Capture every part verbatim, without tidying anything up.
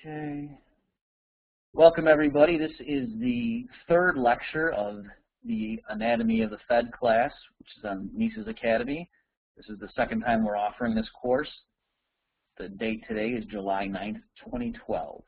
Okay. Welcome, everybody. This is the third lecture of the Anatomy of the Fed class, which is on Mises Academy. This is the second time we're offering this course. The date today is July ninth, twenty twelve.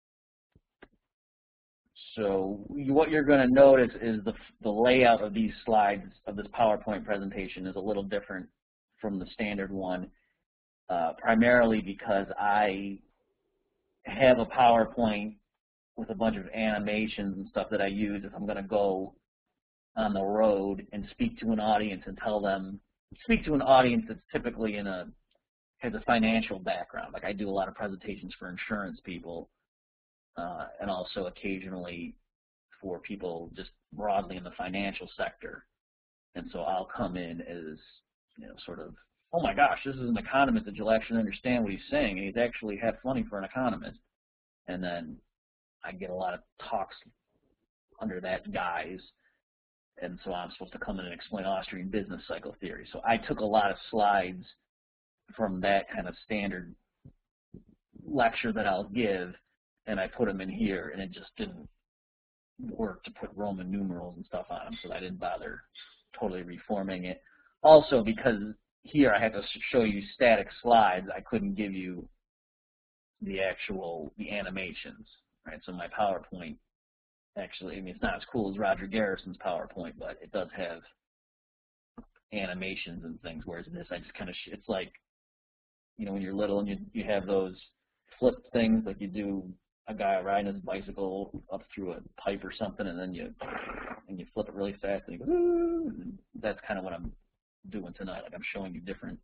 So what you're going to notice is the, the layout of these slides, of this PowerPoint presentation, is a little different from the standard one, uh, primarily because I have a PowerPoint with a bunch of animations and stuff that I use if I'm going to go on the road and speak to an audience and tell them, speak to an audience that's typically in a, has a financial background. Like I do a lot of presentations for insurance people uh, and also occasionally for people just broadly in the financial sector. And so I'll come in as, you know, sort of, oh my gosh, this is an economist that you'll actually understand what he's saying, and he's actually half funny for an economist. And then I get a lot of talks under that guise, and so I'm supposed to come in and explain Austrian business cycle theory. So I took a lot of slides from that kind of standard lecture that I'll give, and I put them in here, and it just didn't work to put Roman numerals and stuff on them, so I didn't bother totally reforming it. Also, because here I have to show you static slides, I couldn't give you the actual, the animations, right? So my PowerPoint, actually, I mean, it's not as cool as Roger Garrison's PowerPoint, but it does have animations and things, whereas this, I just kind of, it's like, you know, when you're little and you, you have those flip things, like you do a guy riding his bicycle up through a pipe or something, and then you, and you flip it really fast, and you go, ooh, and that's kind of what I'm doing tonight. Like I'm showing you different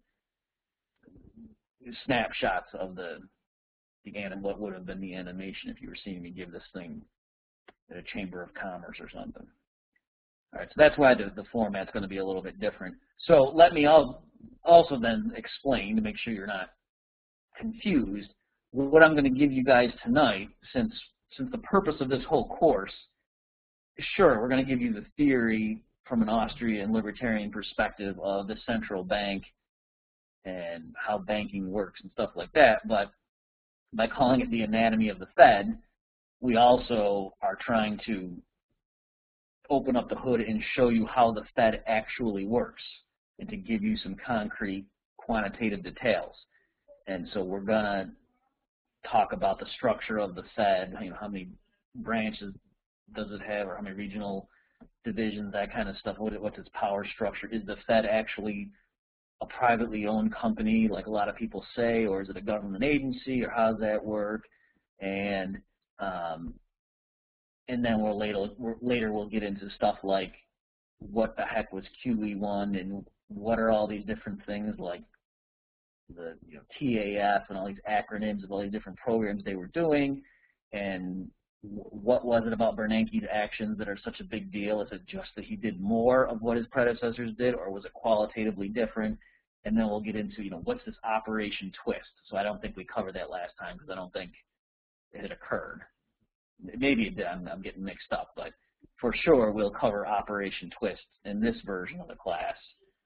snapshots of the, the anim what would have been the animation if you were seeing me give this thing at a Chamber of Commerce or something. All right, so that's why the, the format's going to be a little bit different. So let me also then explain to make sure you're not confused what I'm going to give you guys tonight, since since the purpose of this whole course, sure, we're going to give you the theory from an Austrian libertarian perspective of the central bank and how banking works and stuff like that, but by calling it the anatomy of the Fed, we also are trying to open up the hood and show you how the Fed actually works and to give you some concrete quantitative details. And so we're going to talk about the structure of the Fed, you know, how many branches does it have, or how many regional divisions, that kind of stuff. What, what's its power structure? Is the Fed actually a privately owned company, like a lot of people say, or is it a government agency, or how does that work? And um, and then we'll later we're, later we'll get into stuff like what the heck was Q E one, and what are all these different things like the you know T A F and all these acronyms of all these different programs they were doing, and what was it about Bernanke's actions that are such a big deal? Is it just that he did more of what his predecessors did, or was it qualitatively different? And then we'll get into, you know, what's this Operation Twist? So I don't think we covered that last time because I don't think it had occurred. Maybe it did, I'm, I'm getting mixed up, but for sure we'll cover Operation Twist in this version of the class.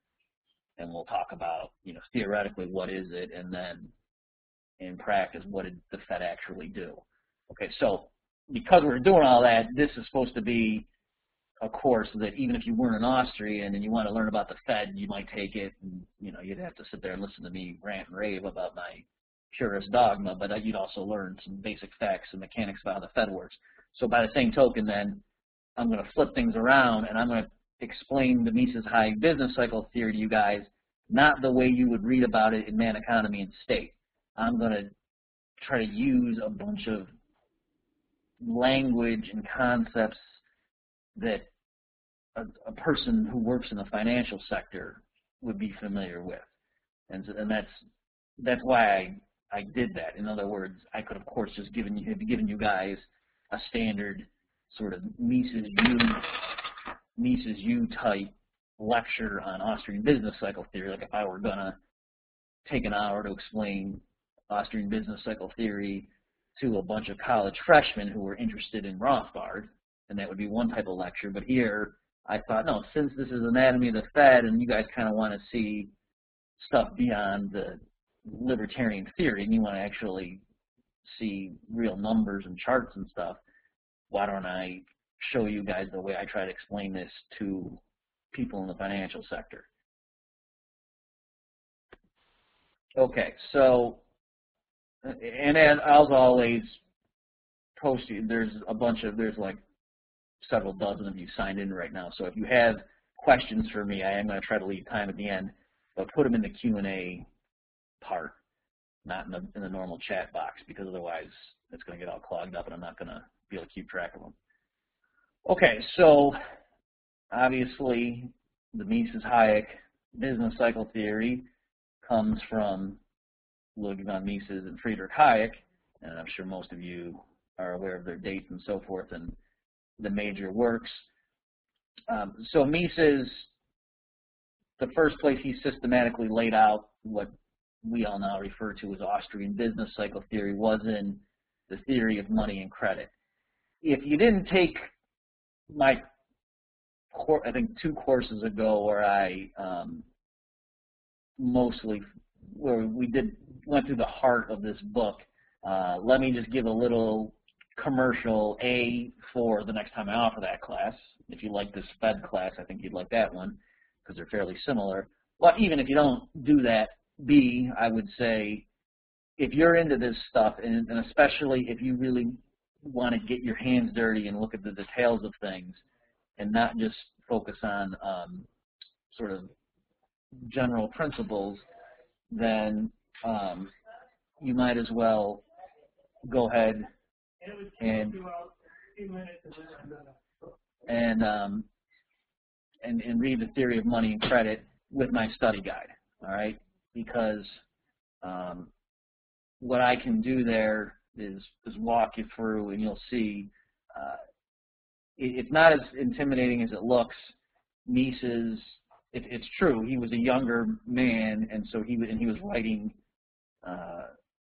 And we'll talk about, you know, theoretically what is it, and then in practice what did the Fed actually do. Okay, so because we're doing all that, this is supposed to be a course that even if you weren't an Austrian and you want to learn about the Fed, you might take it, and you know you'd have to sit there and listen to me rant and rave about my purist dogma, but you'd also learn some basic facts and mechanics about how the Fed works. So by the same token, then I'm going to flip things around and I'm going to explain the Mises-Hayek business cycle theory to you guys, not the way you would read about it in Man, Economy, and State. I'm going to try to use a bunch of language and concepts that a, a person who works in the financial sector would be familiar with, and so, and that's that's why I I did that. In other words, I could of course just given you have given you guys a standard sort of Mises U Mises U type lecture on Austrian business cycle theory. Like if I were gonna take an hour to explain Austrian business cycle theory to a bunch of college freshmen who were interested in Rothbard, and that would be one type of lecture. But here, I thought, no, since this is Anatomy of the Fed, and you guys kind of want to see stuff beyond the libertarian theory, and you want to actually see real numbers and charts and stuff, why don't I show you guys the way I try to explain this to people in the financial sector. Okay, so, and then as always, post, there's a bunch of, there's like several dozen of you signed in right now, so if you have questions for me, I am going to try to leave time at the end, but put them in the Q and A part, not in the, in the normal chat box, because otherwise it's going to get all clogged up and I'm not going to be able to keep track of them. Okay, so obviously the Mises-Hayek business cycle theory comes from Ludwig von Mises and Friedrich Hayek, and I'm sure most of you are aware of their dates and so forth and the major works. Um, so Mises, the first place he systematically laid out what we all now refer to as Austrian business cycle theory was in the theory of money and credit. If you didn't take my, I think two courses ago where I um, mostly, where we did, went through the heart of this book, uh, let me just give a little commercial A for the next time I offer that class. If you like this Fed class, I think you'd like that one because they're fairly similar. But even if you don't do that, B, I would say if you're into this stuff, and, and especially if you really want to get your hands dirty and look at the details of things and not just focus on um, sort of general principles, then um, you might as well go ahead and and, um, and and read the theory of money and credit with my study guide, all right? Because um, what I can do there is, is walk you through, and you'll see uh, it, it's not as intimidating as it looks. Mises, it, it's true, he was a younger man, and so he and he was writing uh,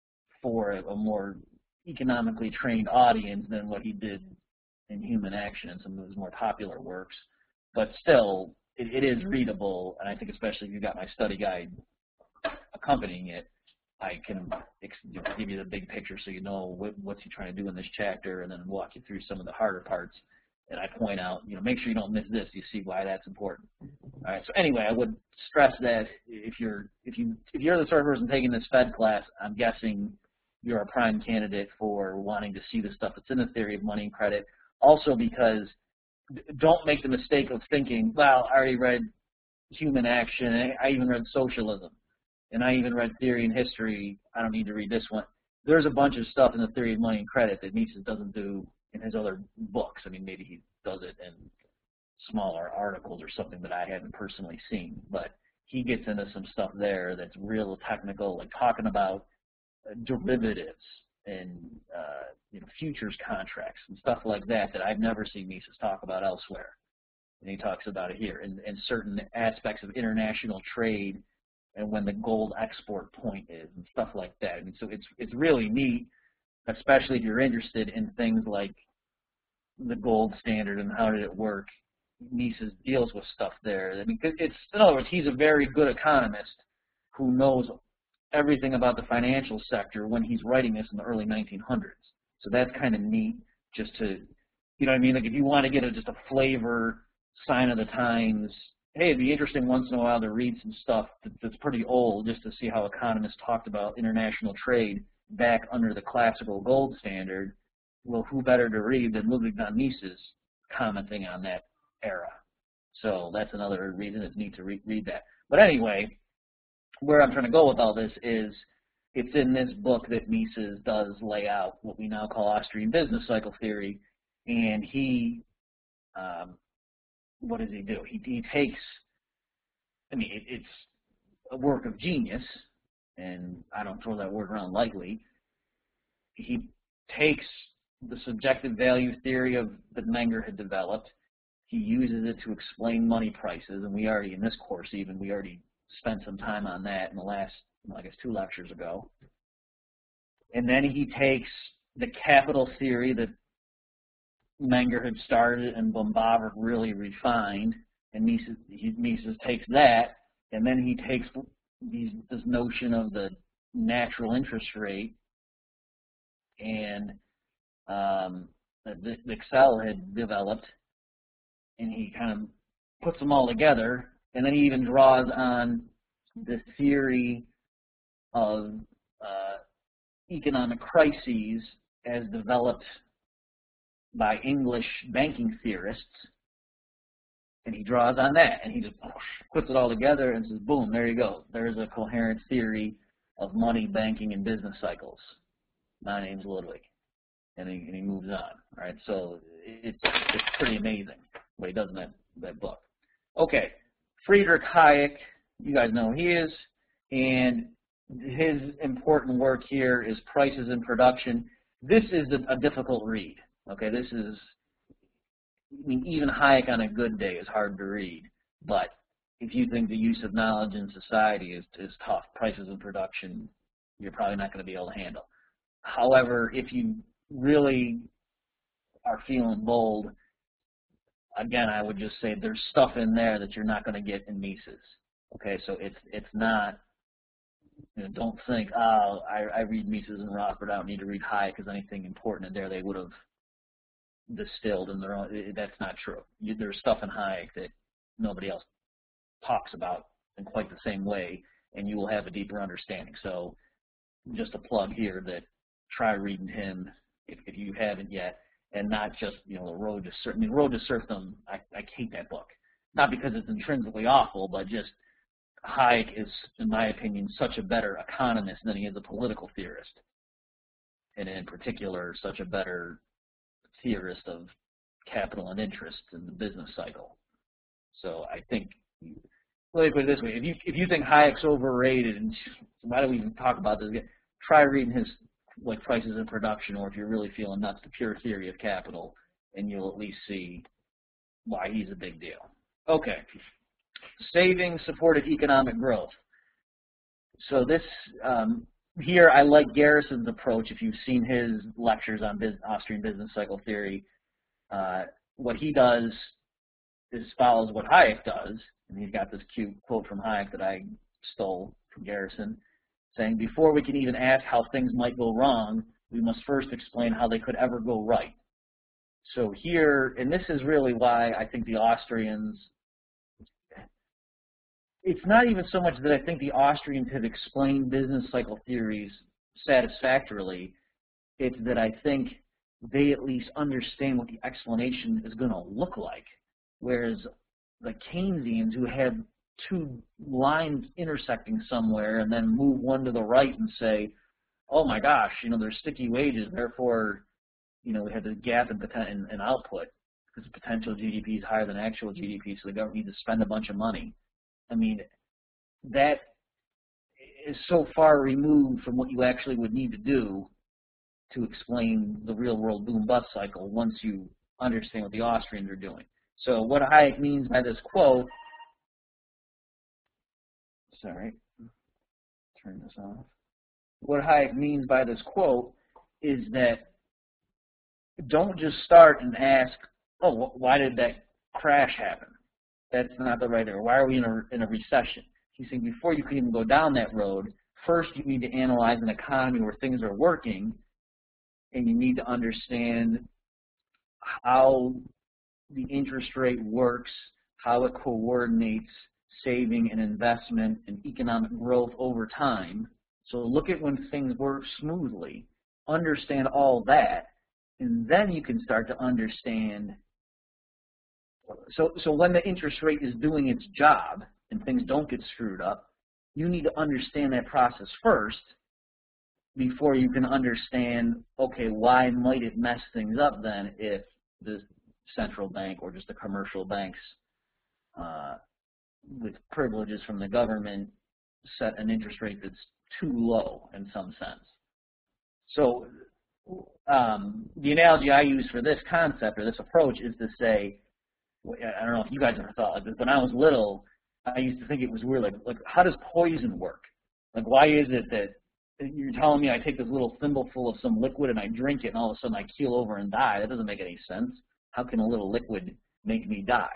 for a, a more economically trained audience than what he did in Human Action and some of his more popular works. But still, it, it is readable, and I think especially if you've got my study guide accompanying it, I can give you the big picture so you know what, what's he trying to do in this chapter, and then walk you through some of the harder parts. And I point out, you know, make sure you don't miss this. You see why that's important. All right. So anyway, I would stress that if you're if you if you're the sort of person taking this Fed class, I'm guessing you're a prime candidate for wanting to see the stuff that's in the theory of money and credit. Also, because don't make the mistake of thinking, well, I already read Human Action. I even read Socialism. And I even read Theory and History. I don't need to read this one. There's a bunch of stuff in the theory of money and credit that Mises doesn't do in his other books. I mean, maybe he does it in smaller articles or something that I haven't personally seen. But he gets into some stuff there that's real technical, like talking about derivatives and uh, you know, futures contracts and stuff like that that I've never seen Mises talk about elsewhere. And he talks about it here, and, and certain aspects of international trade and when the gold export point is and stuff like that. I mean, so it's it's really neat, especially if you're interested in things like the gold standard and how did it work. Mises deals with stuff there. I mean, it's, in other words, he's a very good economist who knows everything about the financial sector when he's writing this in the early nineteen hundreds. So that's kind of neat, just to, you know what I mean? Like if you want to get a, just a flavor, sign of the times, hey, it'd be interesting once in a while to read some stuff that's pretty old just to see how economists talked about international trade back under the classical gold standard. Well, who better to read than Ludwig von Mises commenting on that era? So that's another reason it's neat to re read that. But anyway, where I'm trying to go with all this is it's in this book that Mises does lay out what we now call Austrian business cycle theory, and he um, what does he do? He, he takes, I mean, it, it's a work of genius, and I don't throw that word around lightly. He takes the subjective value theory of that Menger had developed. He uses it to explain money prices, and we already, in this course even, we already spent some time on that in the last, I guess, two lectures ago. And then he takes the capital theory that Menger had started and Böhm-Bawerk really refined, and Mises, he, Mises takes that, and then he takes these, this notion of the natural interest rate and um, that Excel had developed, and he kind of puts them all together, and then he even draws on the theory of uh, economic crises as developed by English banking theorists, and he draws on that, and he just puts it all together and says, boom, there you go. There's a coherent theory of money, banking, and business cycles. My name's Ludwig. And he, and he moves on, right? So it's, it's pretty amazing what he does in that, that book. Okay, Friedrich Hayek, you guys know who he is, and his important work here is Prices in Production. This is a, a difficult read, okay? This is, I mean, even Hayek on a good day is hard to read, but if you think the use of knowledge in society is, is tough, Prices in Production, you're probably not going to be able to handle. However, if you really are feeling bold, again, I would just say there's stuff in there that you're not going to get in Mises. Okay, so it's it's not, you know, don't think, oh, I, I read Mises and Rothbard, I don't need to read Hayek because anything important in there they would have distilled in their own. That's not true. You, there's stuff in Hayek that nobody else talks about in quite the same way, and you will have a deeper understanding. So just a plug here that try reading him if, if you haven't yet, and not just, you know, the Road to Serfdom. I mean, Road to Serfdom, I, I hate that book. Not because it's intrinsically awful, but just Hayek is, in my opinion, such a better economist than he is a political theorist. And in particular, such a better theorist of capital and interest in the business cycle. So I think, let me put it this way, if you, if you think Hayek's overrated, and why do we even talk about this again, try reading his like Prices in Production, or if you're really feeling nuts, the Pure Theory of Capital, and you'll at least see why he's a big deal. Okay, savings supported economic growth. So this, um, here I like Garrison's approach. If you've seen his lectures on business, Austrian business cycle theory, uh, what he does is follows what Hayek does, and he's got this cute quote from Hayek that I stole from Garrison, saying, before we can even ask how things might go wrong, we must first explain how they could ever go right. So here, and this is really why I think the Austrians, it's not even so much that I think the Austrians have explained business cycle theories satisfactorily, it's that I think they at least understand what the explanation is going to look like, whereas the Keynesians, who have two lines intersecting somewhere and then move one to the right and say, oh my gosh, you know, there's sticky wages, therefore, you know, we have this gap in, in, in output because potential G D P is higher than actual G D P, so the government needs to spend a bunch of money. I mean, that is so far removed from what you actually would need to do to explain the real world boom-bust cycle once you understand what the Austrians are doing. So what Hayek means by this quote, sorry, turn this off. What Hayek means by this quote is that don't just start and ask, oh, why did that crash happen? That's not the right answer. Why are we in a, in a recession? He's saying before you can even go down that road, first you need to analyze an economy where things are working, and you need to understand how the interest rate works, how it coordinates saving and investment and economic growth over time. So look at when things work smoothly, understand all that, and then you can start to understand. So, so when the interest rate is doing its job and things don't get screwed up, you need to understand that process first before you can understand, okay, why might it mess things up then if the central bank or just the commercial banks uh, with privileges from the government set an interest rate that's too low in some sense. So um, the analogy I use for this concept or this approach is to say, I don't know if you guys ever thought like this, when I was little, I used to think it was weird, like, like how does poison work? Like, why is it that you're telling me I take this little thimbleful of some liquid and I drink it and all of a sudden I keel over and die? That doesn't make any sense. How can a little liquid make me die?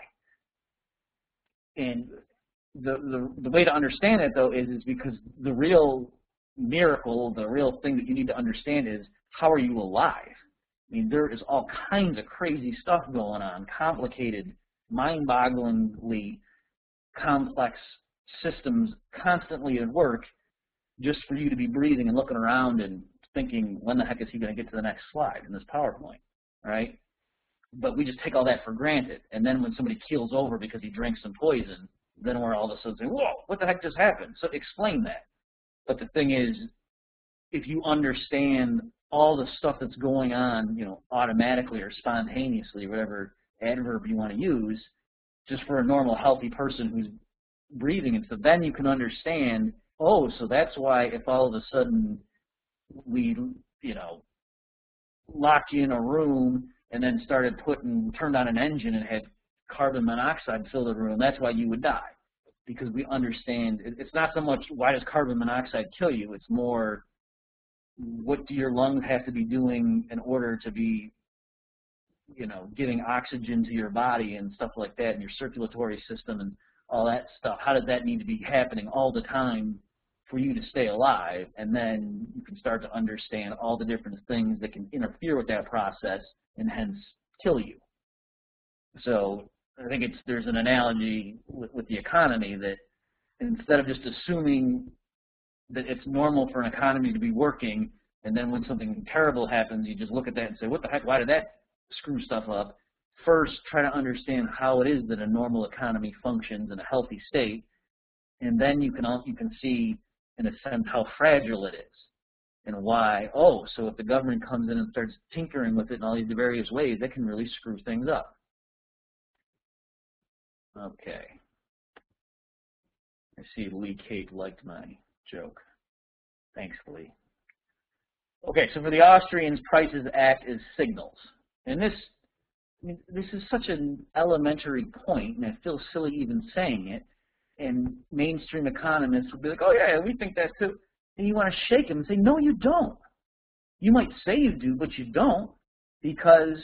And the, the, the way to understand it, though, is, is because the real miracle, the real thing that you need to understand is, how are you alive? I mean, there is all kinds of crazy stuff going on, complicated, mind-bogglingly complex systems constantly at work just for you to be breathing and looking around and thinking, when the heck is he going to get to the next slide in this PowerPoint, right? But we just take all that for granted. And then when somebody keels over because he drank some poison, then we're all of a sudden saying, whoa, what the heck just happened? So explain that. But the thing is, if you understand all the stuff that's going on, you know, automatically or spontaneously, whatever adverb you want to use, just for a normal, healthy person who's breathing and stuff, then you can understand, oh, so that's why if all of a sudden we, you know, locked you in a room and then started putting, turned on an engine and had carbon monoxide fill the room, that's why you would die. Because we understand, it's not so much why does carbon monoxide kill you, it's more what do your lungs have to be doing in order to be, you know, giving oxygen to your body and stuff like that, and your circulatory system and all that stuff. How does that need to be happening all the time for you to stay alive? And then you can start to understand all the different things that can interfere with that process and hence kill you. So I think it's, there's an analogy with, with the economy that instead of just assuming that it's normal for an economy to be working, and then when something terrible happens, you just look at that and say, what the heck, why did that screw stuff up? First, try to understand how it is that a normal economy functions in a healthy state, and then you can, you can see, in a sense, how fragile it is, and why, oh, so if the government comes in and starts tinkering with it in all these various ways, that can really screw things up. Okay. I see Lee Kate liked my joke. Thanks, Lee. Okay, so for the Austrians, prices act as signals. And this, I mean, this is such an elementary point, and I feel silly even saying it. And mainstream economists would be like, oh, yeah, we think that too. And you want to shake them and say, no, you don't. You might say you do, but you don't, because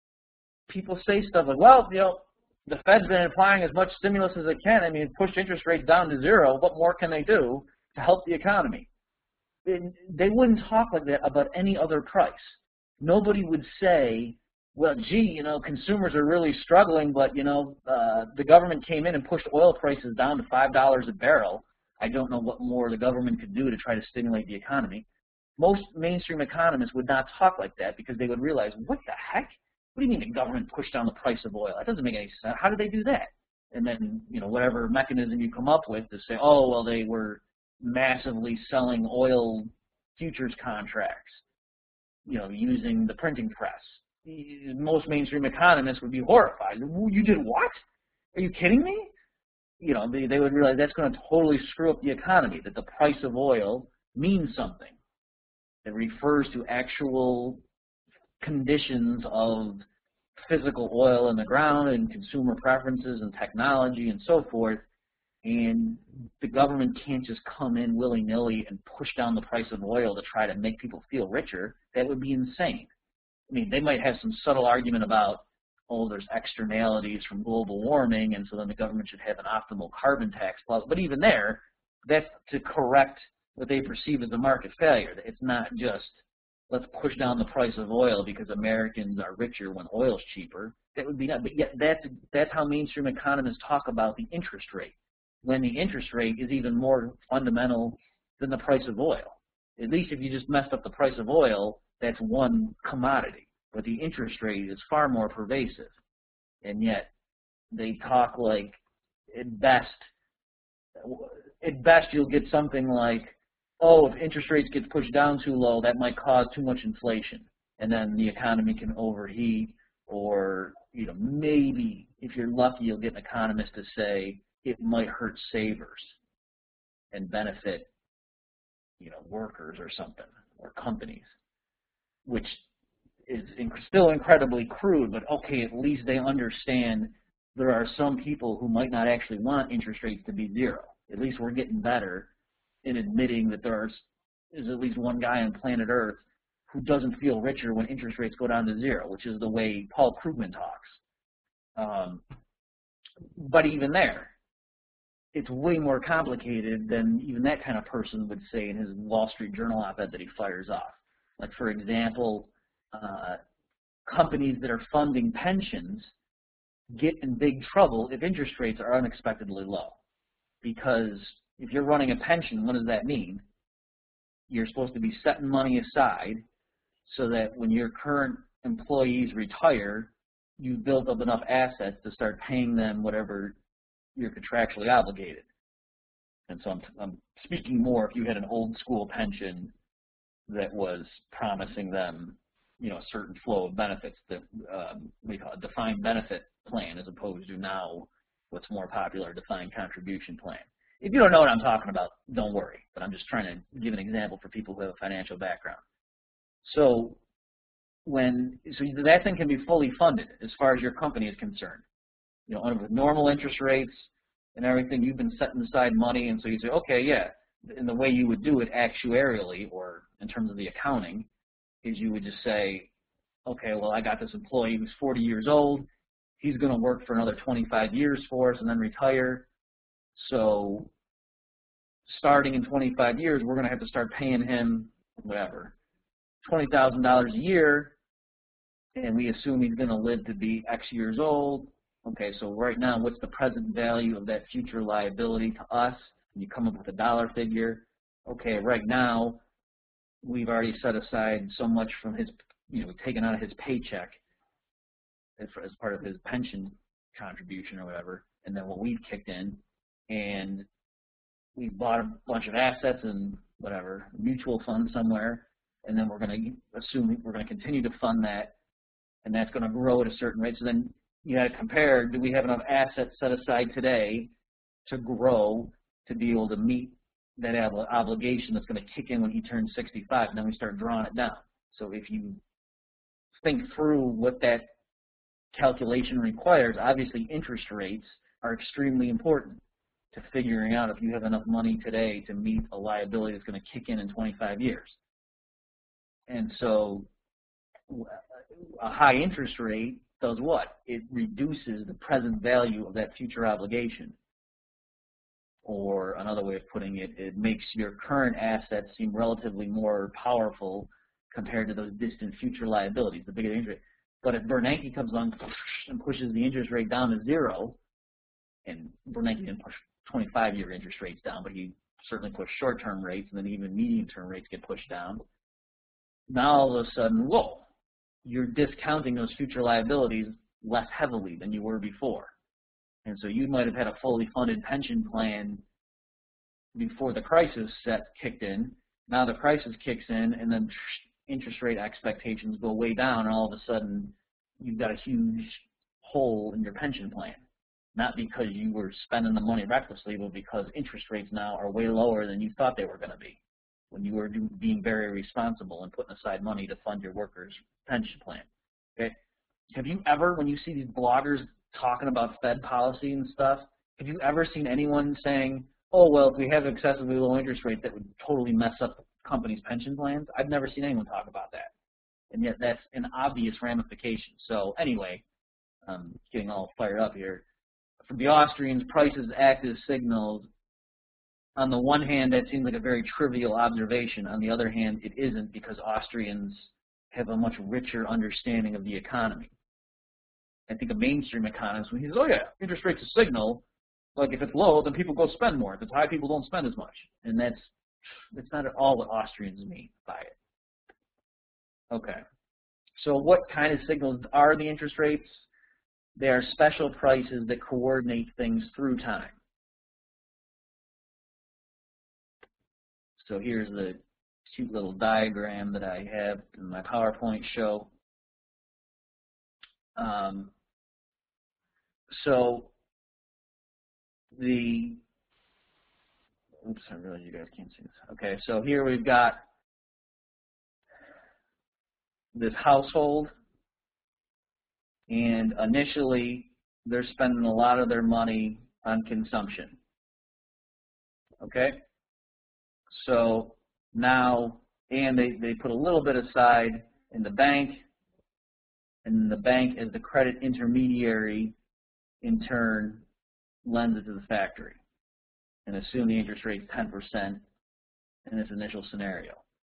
people say stuff like, well, you know, the Fed's been applying as much stimulus as it can. I mean, push interest rates down to zero. What more can they do to help the economy? It, they wouldn't talk like that about any other price. Nobody would say, well, gee, you know, consumers are really struggling, but, you know, uh, the government came in and pushed oil prices down to five dollars a barrel. I don't know what more the government could do to try to stimulate the economy. Most mainstream economists would not talk like that because they would realize, what the heck? What do you mean the government pushed down the price of oil? That doesn't make any sense. How did they do that? And then, you know, whatever mechanism you come up with to say, oh, well, they were massively selling oil futures contracts, you know, using the printing press. Most mainstream economists would be horrified. You did what? Are you kidding me? You know, they, they would realize that's going to totally screw up the economy, that the price of oil means something. It refers to actual conditions of physical oil in the ground and consumer preferences and technology and so forth, and the government can't just come in willy-nilly and push down the price of oil to try to make people feel richer. That would be insane. I mean, they might have some subtle argument about, oh, there's externalities from global warming, and so then the government should have an optimal carbon tax clause. But even there, that's to correct what they perceive as a market failure. It's not just, let's push down the price of oil because Americans are richer when oil's cheaper. That would be not, but yet that's, that's how mainstream economists talk about the interest rate, when the interest rate is even more fundamental than the price of oil. At least if you just messed up the price of oil, that's one commodity. But the interest rate is far more pervasive. And yet they talk like, at best, at best you'll get something like, oh, if interest rates get pushed down too low, that might cause too much inflation, and then the economy can overheat, or, you know, maybe, if you're lucky, you'll get an economist to say it might hurt savers and benefit, you know, workers or something, or companies, which is inc still incredibly crude, but okay, at least they understand there are some people who might not actually want interest rates to be zero. At least we're getting better in admitting that there is at least one guy on planet Earth who doesn't feel richer when interest rates go down to zero, which is the way Paul Krugman talks. Um, but even there, it's way more complicated than even that kind of person would say in his Wall Street Journal op-ed that he fires off. Like, for example, uh, companies that are funding pensions get in big trouble if interest rates are unexpectedly low. Because if you're running a pension, what does that mean? You're supposed to be setting money aside so that when your current employees retire, you've built up enough assets to start paying them whatever you're contractually obligated. And so I'm, I'm speaking more if you had an old school pension that was promising them, you know, a certain flow of benefits, that um, we call a defined benefit plan, as opposed to now what's more popular, defined contribution plan. If you don't know what I'm talking about, don't worry, but I'm just trying to give an example for people who have a financial background. So when so that thing can be fully funded as far as your company is concerned. You know, with normal interest rates and everything, you've been setting aside money, and so you say, okay, yeah, and the way you would do it actuarially, or in terms of the accounting, is you would just say, okay, well, I got this employee who's forty years old, he's going to work for another twenty-five years for us and then retire. So starting in twenty-five years, we're going to have to start paying him, whatever, twenty thousand dollars a year, and we assume he's going to live to be X years old. Okay, so right now, what's the present value of that future liability to us? And you come up with a dollar figure. Okay, right now, we've already set aside so much from his, you know, taken out of his paycheck as, as part of his pension contribution or whatever, and then what we've kicked in, and we bought a bunch of assets and whatever, mutual fund somewhere, and then we're going to assume we're going to continue to fund that, and that's going to grow at a certain rate. So then you got to compare, do we have enough assets set aside today to grow to be able to meet that obligation that's going to kick in when he turns sixty-five, and then we start drawing it down. So if you think through what that calculation requires, obviously interest rates are extremely important to figuring out if you have enough money today to meet a liability that's going to kick in in twenty-five years. And so a high interest rate does what? It reduces the present value of that future obligation. Or another way of putting it, it makes your current assets seem relatively more powerful compared to those distant future liabilities, the bigger the interest rate. But if Bernanke comes along and pushes the interest rate down to zero, and Bernanke didn't push twenty-five year interest rates down, but he certainly pushed short-term rates, and then even medium-term rates get pushed down. Now all of a sudden, whoa, you're discounting those future liabilities less heavily than you were before. And so you might have had a fully funded pension plan before the crisis set kicked in. Now the crisis kicks in, and then interest rate expectations go way down, and all of a sudden you've got a huge hole in your pension plan. Not because you were spending the money recklessly, but because interest rates now are way lower than you thought they were going to be when you were being very responsible and putting aside money to fund your workers' pension plan. Okay? Have you ever, when you see these bloggers talking about Fed policy and stuff, have you ever seen anyone saying, oh, well, if we have excessively low interest rates, that would totally mess up companies' pension plans? I've never seen anyone talk about that. And yet that's an obvious ramification. So anyway, I'm getting all fired up here. For the Austrians, prices act as signals. On the one hand, that seems like a very trivial observation. On the other hand, it isn't, because Austrians have a much richer understanding of the economy. I think a mainstream economist, when he says, oh yeah, interest rate's a signal, like if it's low, then people go spend more. If it's high, people don't spend as much. And that's, that's not at all what Austrians mean by it. Okay. So what kind of signals are the interest rates? They are special prices that coordinate things through time. So here's the cute little diagram that I have in my PowerPoint show. Um, so the, oops, I realize you guys can't see this. Okay, so here we've got this household, and initially they're spending a lot of their money on consumption. Okay, so now, and they, they put a little bit aside in the bank, and the bank, as the credit intermediary, in turn lends it to the factory. and assume the interest rate is ten percent in this initial scenario.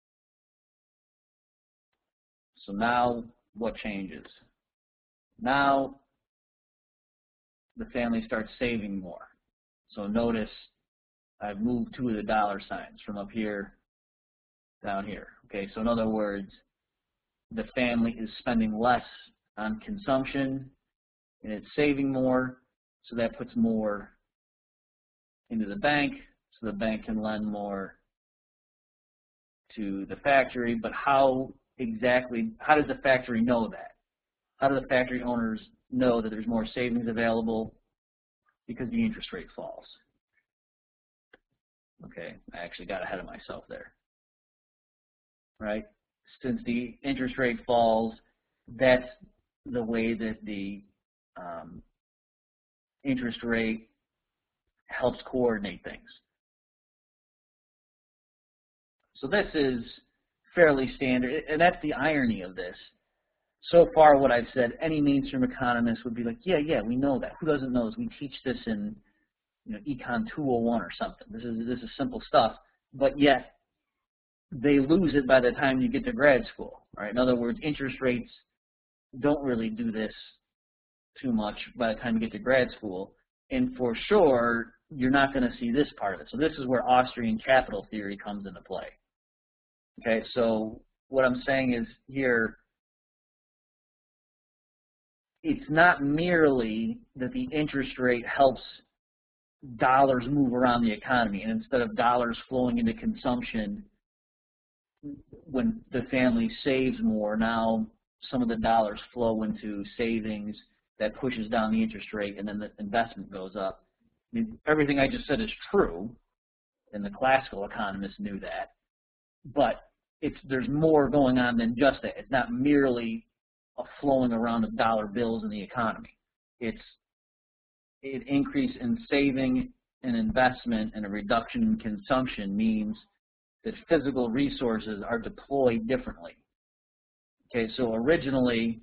So now what changes? Now the family starts saving more. So notice I've moved two of the dollar signs from up here down here. Okay, so in other words, the family is spending less on consumption and it's saving more, so that puts more into the bank, so the bank can lend more to the factory. But how exactly, how does the factory know that? How do the factory owners know that there's more savings available? Because the interest rate falls. Okay, I actually got ahead of myself there. Right? Since the interest rate falls, that's the way that the um, interest rate helps coordinate things. So this is fairly standard, and that's the irony of this. So far what I've said, any mainstream economist would be like, yeah, yeah, we know that. Who doesn't know this? We teach this in you know, Econ two oh one or something. This is, this is simple stuff, but yet they lose it by the time you get to grad school. Right? In other words, interest rates don't really do this too much by the time you get to grad school, and for sure, you're not going to see this part of it. So this is where Austrian capital theory comes into play. Okay, so what I'm saying is here, it's not merely that the interest rate helps dollars move around the economy, and instead of dollars flowing into consumption, when the family saves more, now some of the dollars flow into savings that pushes down the interest rate, and then the investment goes up. I mean, everything I just said is true, and the classical economists knew that, but it's, there's more going on than just that. It's not merely a flowing around of dollar bills in the economy. It's an increase in saving and investment and a reduction in consumption means that physical resources are deployed differently. Okay, so originally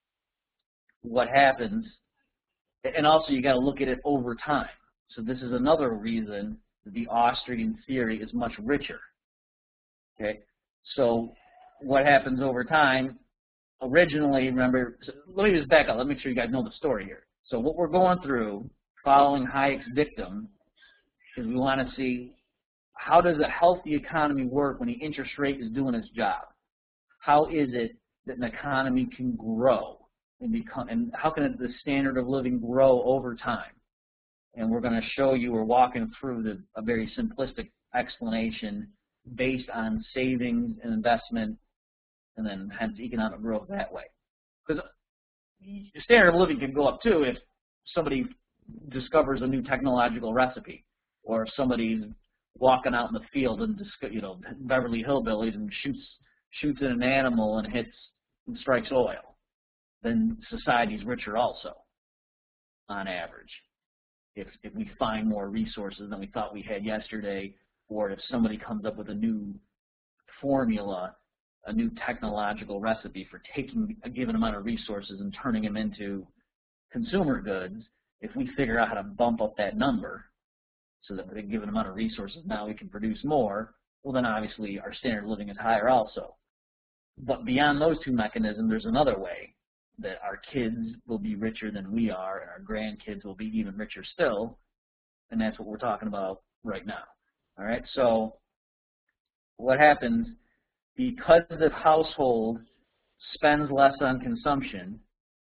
what happens, and also you got to look at it over time. So this is another reason that the Austrian theory is much richer. Okay, so what happens over time? Originally, remember, so let me just back up. Let me make sure you guys know the story here. So what we're going through, following Hayek's dictum, is we want to see how does a healthy economy work when the interest rate is doing its job? How is it that an economy can grow and become, and how can the standard of living grow over time? And we're going to show you, we're walking through the, a very simplistic explanation based on savings and investment, and then hence economic growth that way. Because the standard of living can go up too if somebody discovers a new technological recipe, or if somebody's walking out in the field and, you know, Beverly Hillbillies and shoots shoots at an animal and hits and strikes oil. Then society's richer also, on average. If if we find more resources than we thought we had yesterday, or if somebody comes up with a new formula, a new technological recipe for taking a given amount of resources and turning them into consumer goods, if we figure out how to bump up that number so that with a given amount of resources now we can produce more, well then obviously our standard of living is higher also. But beyond those two mechanisms, there's another way that our kids will be richer than we are and our grandkids will be even richer still, and that's what we're talking about right now. All right, so what happens, because the household spends less on consumption,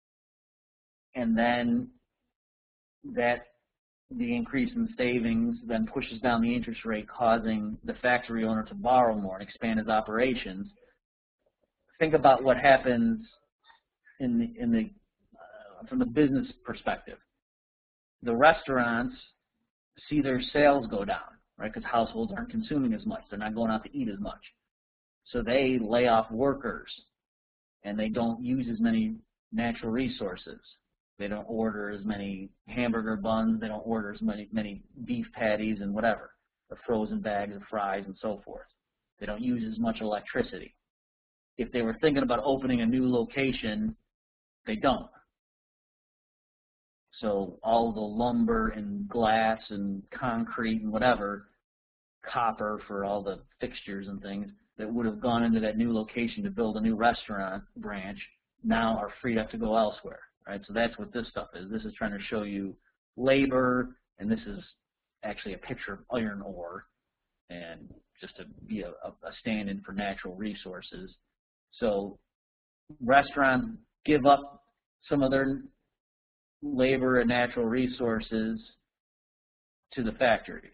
and then that the increase in savings then pushes down the interest rate, causing the factory owner to borrow more and expand his operations. Think about what happens in the, in the, uh, from the business perspective. The restaurants see their sales go down, right, because households aren't consuming as much. They're not going out to eat as much. So they lay off workers, and they don't use as many natural resources. They don't order as many hamburger buns. They don't order as many, many beef patties and whatever, the frozen bags of fries and so forth. They don't use as much electricity. If they were thinking about opening a new location, they don't. So all the lumber and glass and concrete and whatever, copper for all the fixtures and things that would have gone into that new location to build a new restaurant branch now are freed up to go elsewhere, right? So that's what this stuff is. This is trying to show you labor, and this is actually a picture of iron ore, and just to be a, a stand-in for natural resources. So restaurants give up some of their labor and natural resources to the factories.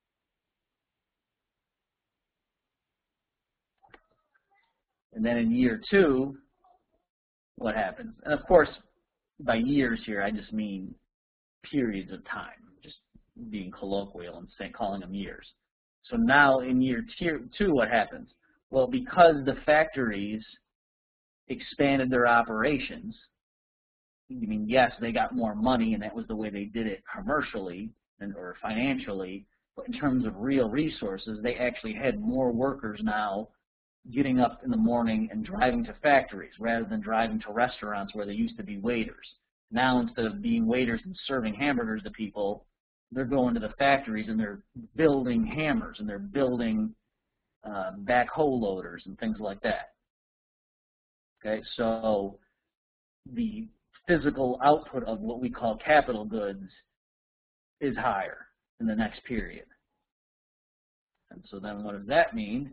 And then in year two, what happens? And of course, by years here, I just mean periods of time, just being colloquial and saying, calling them years. So now in year two, what happens? Well, because the factories expanded their operations, I mean, yes, they got more money, and that was the way they did it commercially and or financially, but in terms of real resources, they actually had more workers now getting up in the morning and driving to factories rather than driving to restaurants where they used to be waiters. Now, instead of being waiters and serving hamburgers to people, they're going to the factories and they're building hammers and they're building uh, backhoe loaders and things like that. Okay, so the physical output of what we call capital goods is higher in the next period. And so then what does that mean?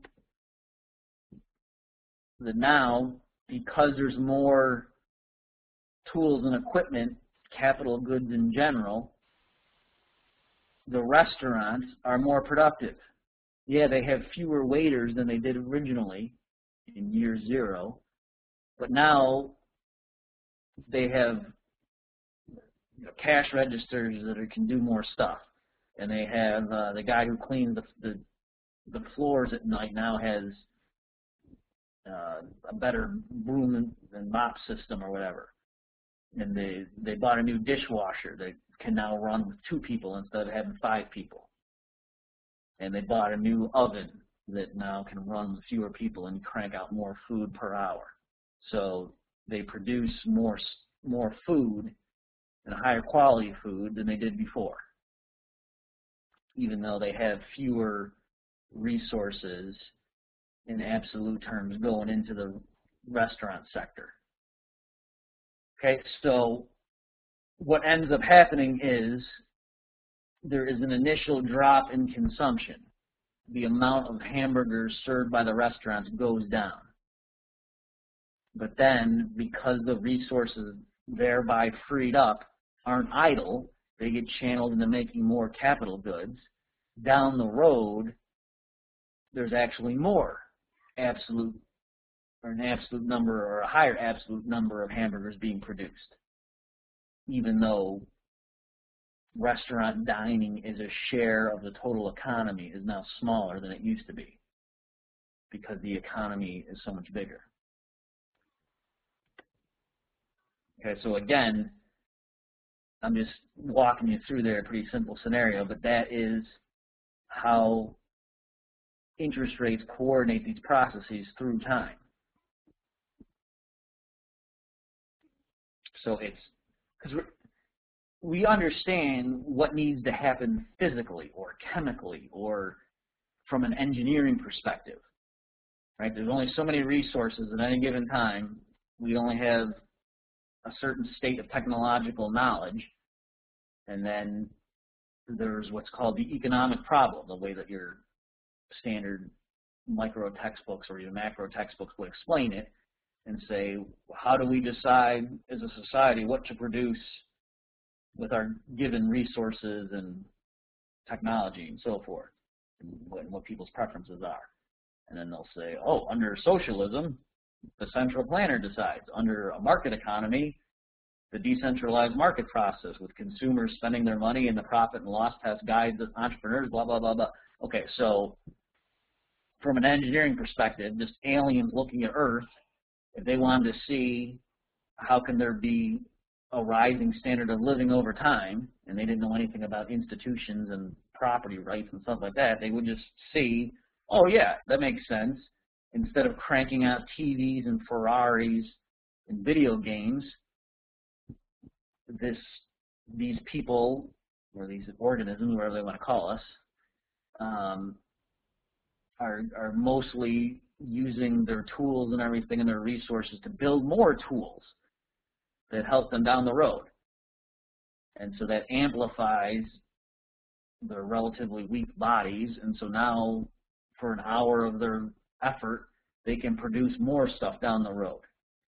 That now, because there's more tools and equipment, capital goods in general, the restaurants are more productive. Yeah, they have fewer waiters than they did originally in year zero, but now they have, you know, cash registers that can do more stuff, and they have uh, the guy who cleans the, the the floors at night now has uh, a better broom and, and mop system or whatever, and they they bought a new dishwasher that can now run with two people instead of having five people, and they bought a new oven that now can run with fewer people and crank out more food per hour. So they produce more more food and a higher quality food than they did before, even though they have fewer resources in absolute terms going into the restaurant sector. Okay, so what ends up happening is there is an initial drop in consumption. The amount of hamburgers served by the restaurants goes down. But then, because the resources thereby freed up aren't idle, they get channeled into making more capital goods. Down the road, there's actually more absolute, or an absolute number, or a higher absolute number of hamburgers being produced, even though restaurant dining as a share of the total economy is now smaller than it used to be, because the economy is so much bigger. Okay, so again, I'm just walking you through there a pretty simple scenario, but that is how interest rates coordinate these processes through time. So it's, because we understand what needs to happen physically or chemically or from an engineering perspective, right? There's only so many resources at any given time. We only have a certain state of technological knowledge, and then there's what's called the economic problem, the way that your standard micro textbooks or your macro textbooks would explain it, and say, how do we decide as a society what to produce with our given resources and technology and so forth, and what, what people's preferences are. And then they'll say, oh, under socialism, the central planner decides. Under a market economy, the decentralized market process with consumers spending their money and the profit and loss test guides of entrepreneurs, blah, blah, blah, blah. Okay, so from an engineering perspective, just aliens looking at Earth, if they wanted to see how can there be a rising standard of living over time, and they didn't know anything about institutions and property rights and stuff like that, they would just see, oh yeah, that makes sense. Instead of cranking out T Vs and Ferraris and video games, this these people, or these organisms, whatever they want to call us, um, are, are mostly using their tools and everything and their resources to build more tools that help them down the road. And so that amplifies their relatively weak bodies, and so now for an hour of their effort, they can produce more stuff down the road.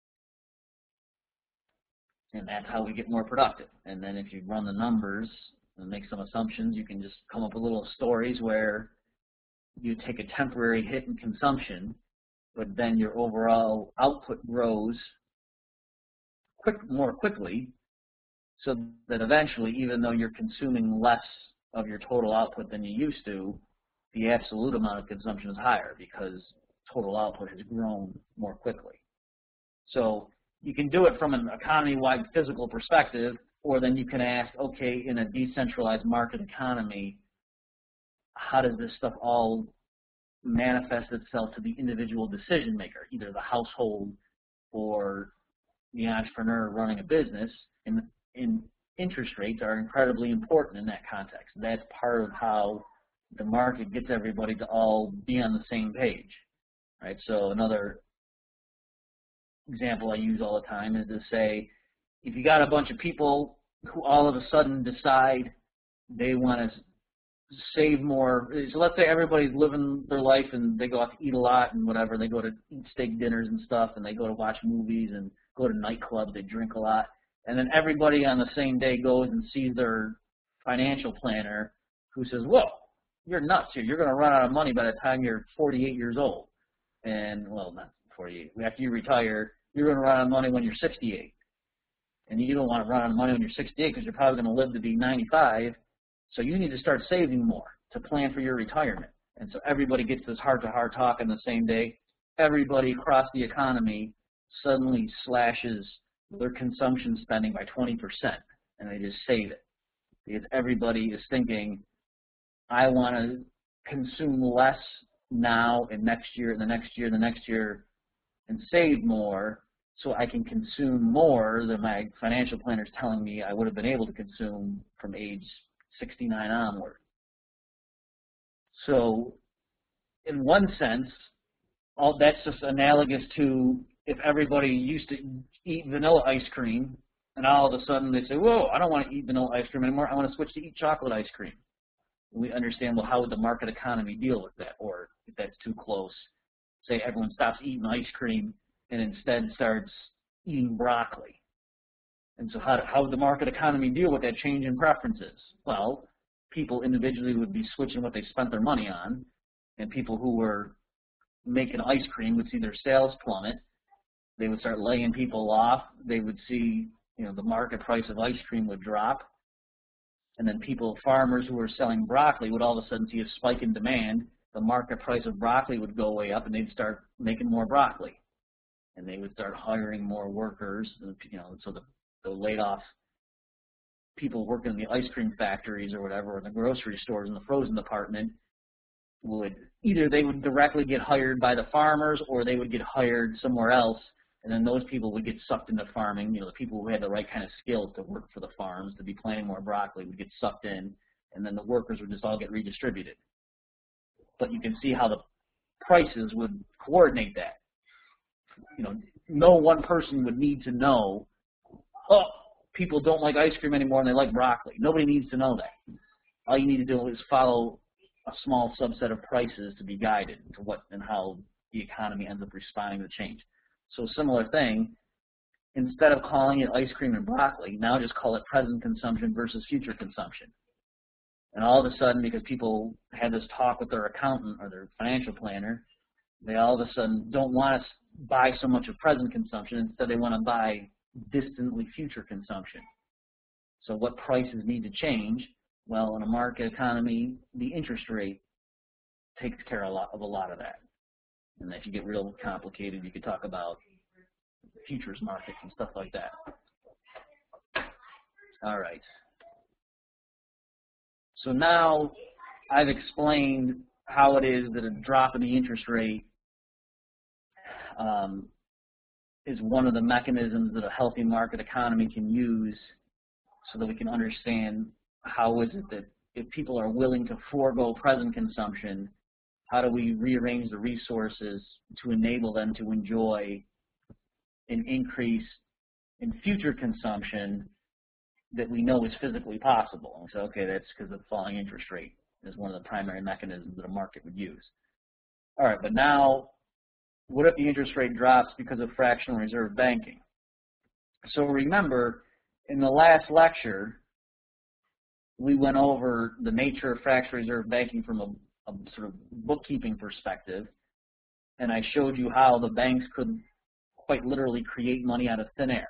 And that's how we get more productive. And then if you run the numbers and make some assumptions, you can just come up with little stories where you take a temporary hit in consumption, but then your overall output grows quick, more quickly, so that eventually, even though you're consuming less of your total output than you used to, the absolute amount of consumption is higher because total output has grown more quickly. So you can do it from an economy-wide physical perspective, or then you can ask, okay, in a decentralized market economy, how does this stuff all manifest itself to the individual decision maker, either the household or the entrepreneur running a business? And in interest rates are incredibly important in that context. That's part of how the market gets everybody to all be on the same page, right? So another example I use all the time is to say, if you got a bunch of people who all of a sudden decide they want to save more, so let's say everybody's living their life and they go out to eat a lot and whatever, they go to eat steak dinners and stuff, and they go to watch movies and go to nightclubs, they drink a lot, and then everybody on the same day goes and sees their financial planner who says, whoa, you're nuts here, you're going to run out of money by the time you're forty-eight years old. And, well, not forty-eight, after you retire, you're going to run out of money when you're sixty-eight. And you don't want to run out of money when you're sixty-eight because you're probably going to live to be ninety-five. So you need to start saving more to plan for your retirement. And so everybody gets this heart-to-heart talk on the same day. Everybody across the economy suddenly slashes their consumption spending by twenty percent, and they just save it. Because everybody is thinking, I want to consume less now and next year and the next year and the next year and save more so I can consume more than my financial planner is telling me I would have been able to consume from age sixty-nine onward. So in one sense, all that's just analogous to if everybody used to eat vanilla ice cream and all of a sudden they say, whoa, I don't want to eat vanilla ice cream anymore, I want to switch to eat chocolate ice cream. We understand, well, how would the market economy deal with that? Or if that's too close, say everyone stops eating ice cream and instead starts eating broccoli. And so how, how would the market economy deal with that change in preferences? Well, people individually would be switching what they spent their money on, and people who were making ice cream would see their sales plummet. They would start laying people off. They would see, you know, the market price of ice cream would drop. And then people, farmers who were selling broccoli would all of a sudden see a spike in demand. The market price of broccoli would go way up, and they'd start making more broccoli. And they would start hiring more workers, you know, so the, the laid off people working in the ice cream factories or whatever, or in the grocery stores in the frozen department, would either they would directly get hired by the farmers or they would get hired somewhere else, and then those people would get sucked into farming. You know, the people who had the right kind of skills to work for the farms, to be planting more broccoli, would get sucked in, and then the workers would just all get redistributed. But you can see how the prices would coordinate that. You know, no one person would need to know, oh, people don't like ice cream anymore and they like broccoli. Nobody needs to know that. All you need to do is follow a small subset of prices to be guided to what and how the economy ends up responding to change. So a similar thing, instead of calling it ice cream and broccoli, now just call it present consumption versus future consumption. And all of a sudden, because people had this talk with their accountant or their financial planner, they all of a sudden don't want to buy so much of present consumption. Instead, they want to buy distantly future consumption. So what prices need to change? Well, in a market economy, the interest rate takes care of a lot of, a lot of that. And if you get real complicated, you could talk about futures markets and stuff like that. All right. So now I've explained how it is that a drop in the interest rate um, is one of the mechanisms that a healthy market economy can use so that we can understand how is it that if people are willing to forego present consumption, how do we rearrange the resources to enable them to enjoy an increase in future consumption that we know is physically possible. And so, okay, that's because of falling interest rate is one of the primary mechanisms that a market would use. All right, but now, what if the interest rate drops because of fractional reserve banking? So remember, in the last lecture, we went over the nature of fractional reserve banking from a, a sort of bookkeeping perspective, and I showed you how the banks could quite literally create money out of thin air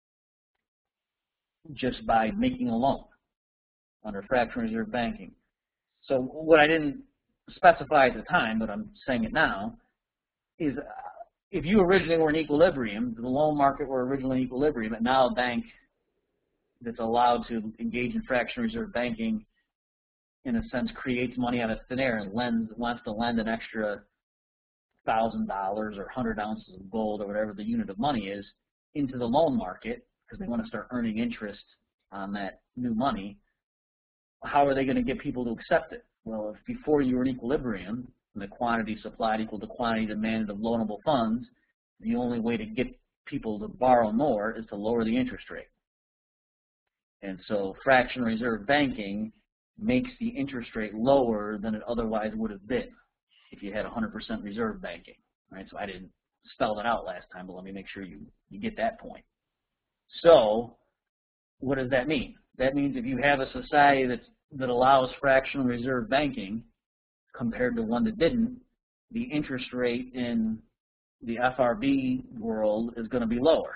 just by making a loan under fractional reserve banking. So what I didn't specify at the time, but I'm saying it now, is uh, if you originally were in equilibrium, the loan market were originally in equilibrium, and now a bank that's allowed to engage in fractional reserve banking, in a sense, creates money out of thin air and lends, wants to lend an extra thousand dollars or hundred ounces of gold or whatever the unit of money is into the loan market because they want to start earning interest on that new money. How are they going to get people to accept it? Well, if before you were in equilibrium and the quantity supplied equal to quantity demanded of loanable funds, the only way to get people to borrow more is to lower the interest rate. And so fractional reserve banking makes the interest rate lower than it otherwise would have been if you had one hundred percent reserve banking. Right? So I didn't spell that out last time, but let me make sure you, you get that point. So what does that mean? That means if you have a society that's, that allows fractional reserve banking compared to one that didn't, the interest rate in the F R B world is going to be lower.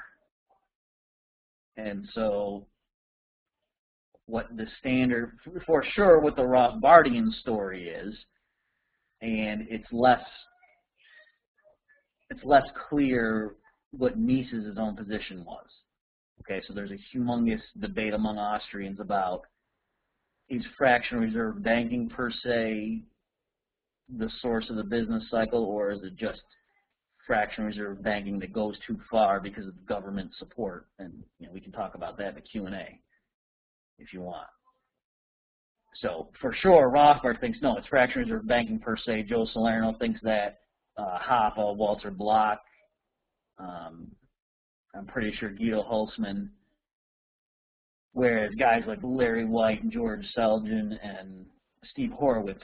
And so what the standard, for sure what the Rothbardian story is, and it's less, it's less clear what Mises' own position was. Okay, so there's a humongous debate among Austrians about, is fractional reserve banking per se the source of the business cycle, or is it just fractional reserve banking that goes too far because of government support? And you know, we can talk about that in the Q and A if you want. So for sure, Rothbard thinks no, it's fractional reserve banking per se. Joe Salerno thinks that. Uh, Hoppe, Walter Block, um, I'm pretty sure Guido Hulsmann, whereas guys like Larry White and George Selgin and Steve Horowitz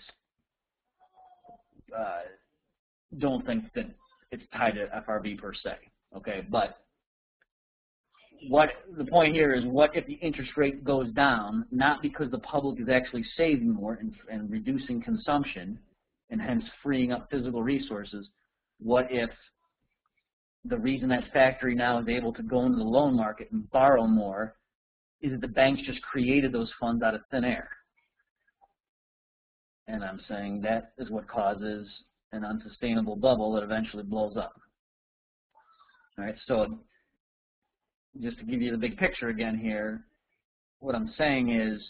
uh, don't think that it's tied to F R B per se. Okay, but what the point here is, what if the interest rate goes down, not because the public is actually saving more and, and reducing consumption and hence freeing up physical resources? What if the reason that factory now is able to go into the loan market and borrow more is that the banks just created those funds out of thin air? And I'm saying that is what causes an unsustainable bubble that eventually blows up. All right, so just to give you the big picture again here, what I'm saying is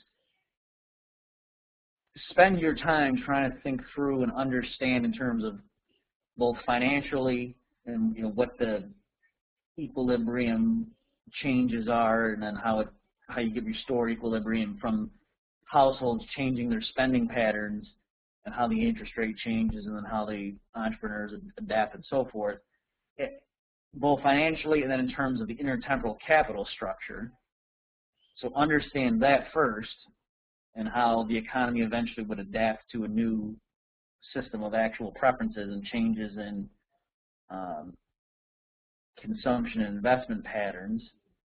spend your time trying to think through and understand in terms of both financially and you know what the equilibrium changes are, and then how it how you get restore equilibrium from households changing their spending patterns, and how the interest rate changes, and then how the entrepreneurs adapt and so forth, it, both financially and then in terms of the intertemporal capital structure. So understand that first, and how the economy eventually would adapt to a new system of actual preferences and changes in um, consumption and investment patterns.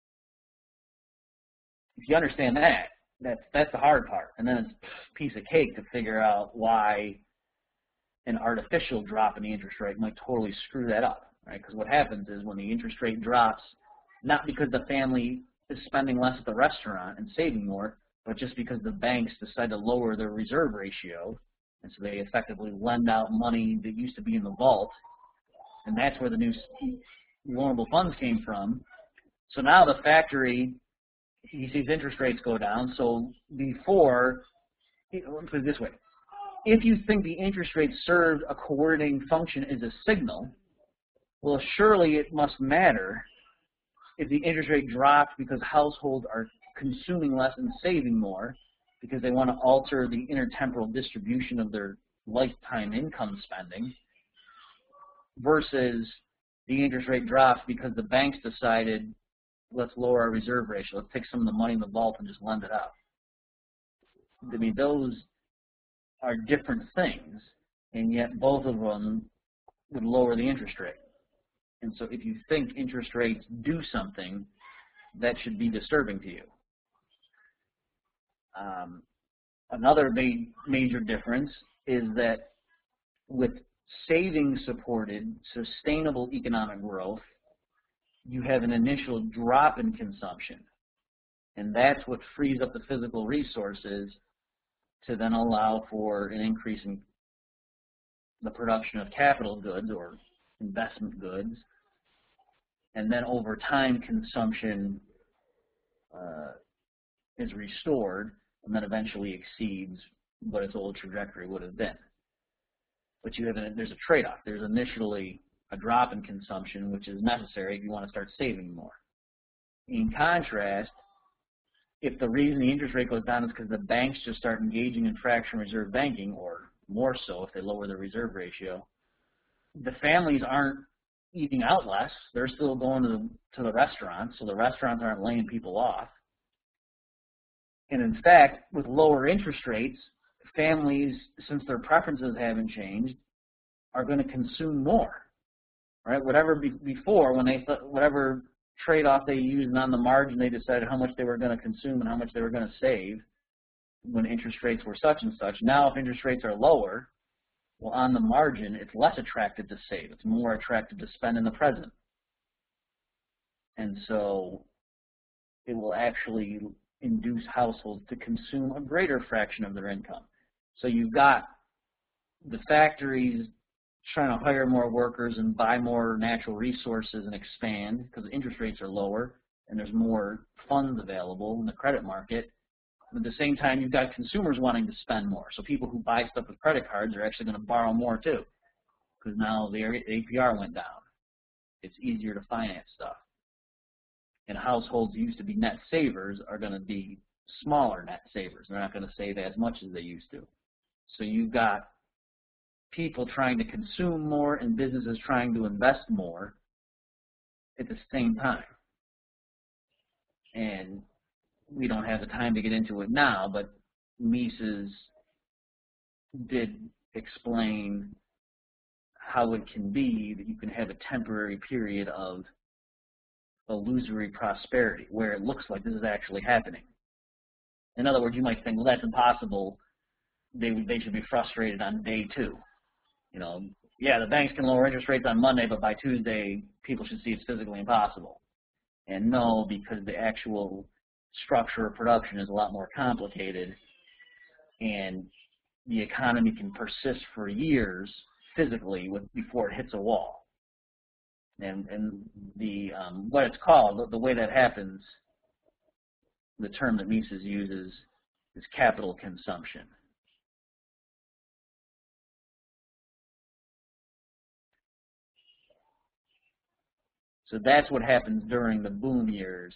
If you understand that, that's, that's the hard part. And then it's a piece of cake to figure out why an artificial drop in the interest rate might totally screw that up, right? Because what happens is when the interest rate drops, not because the family is spending less at the restaurant and saving more, but just because the banks decide to lower their reserve ratio, and so they effectively lend out money that used to be in the vault, and that's where the new loanable funds came from. So now the factory, he sees interest rates go down. So before, let me put it this way, if you think the interest rate served a coordinating function as a signal, well, surely it must matter if the interest rate drops because households are consuming less and saving more because they want to alter the intertemporal distribution of their lifetime income spending, versus the interest rate drops because the banks decided, let's lower our reserve ratio, let's take some of the money in the vault and just lend it out. I mean, those are different things, and yet both of them would lower the interest rate. And so if you think interest rates do something, that should be disturbing to you. Um, another ma major difference is that with savings-supported, sustainable economic growth, you have an initial drop in consumption. And that's what frees up the physical resources to then allow for an increase in the production of capital goods or investment goods. And then over time, consumption uh, is restored and then eventually exceeds what its old trajectory would have been. But you have a, there's a trade-off. There's initially a drop in consumption, which is necessary if you want to start saving more. In contrast, if the reason the interest rate goes down is because the banks just start engaging in fractional reserve banking, or more so if they lower their reserve ratio, the families aren't eating out less. They're still going to the, to the restaurants, so the restaurants aren't laying people off. And in fact, with lower interest rates, families, since their preferences haven't changed, are going to consume more. Right? Whatever be, before, when they th whatever trade-off they used, and on the margin they decided how much they were going to consume and how much they were going to save when interest rates were such and such. Now, if interest rates are lower, well, on the margin, it's less attractive to save. It's more attractive to spend in the present. And so it will actually induce households to consume a greater fraction of their income. So you've got the factories trying to hire more workers and buy more natural resources and expand because the interest rates are lower and there's more funds available in the credit market. At the same time, you've got consumers wanting to spend more. So people who buy stuff with credit cards are actually going to borrow more too, because now the A P R went down. It's easier to finance stuff. And households who used to be net savers are going to be smaller net savers. They're not going to save as much as they used to. So you've got people trying to consume more and businesses trying to invest more at the same time. And we don't have the time to get into it now, but Mises did explain how it can be that you can have a temporary period of illusory prosperity where it looks like this is actually happening. In other words, you might think, well, that's impossible. They, they should be frustrated on day two. You know, yeah, the banks can lower interest rates on Monday, but by Tuesday, people should see it's physically impossible. And no, because the actual structure of production is a lot more complicated, and the economy can persist for years physically with, before it hits a wall. And, and the um, what it's called, the, the way that happens, the term that Mises uses is capital consumption. So that's what happens during the boom years.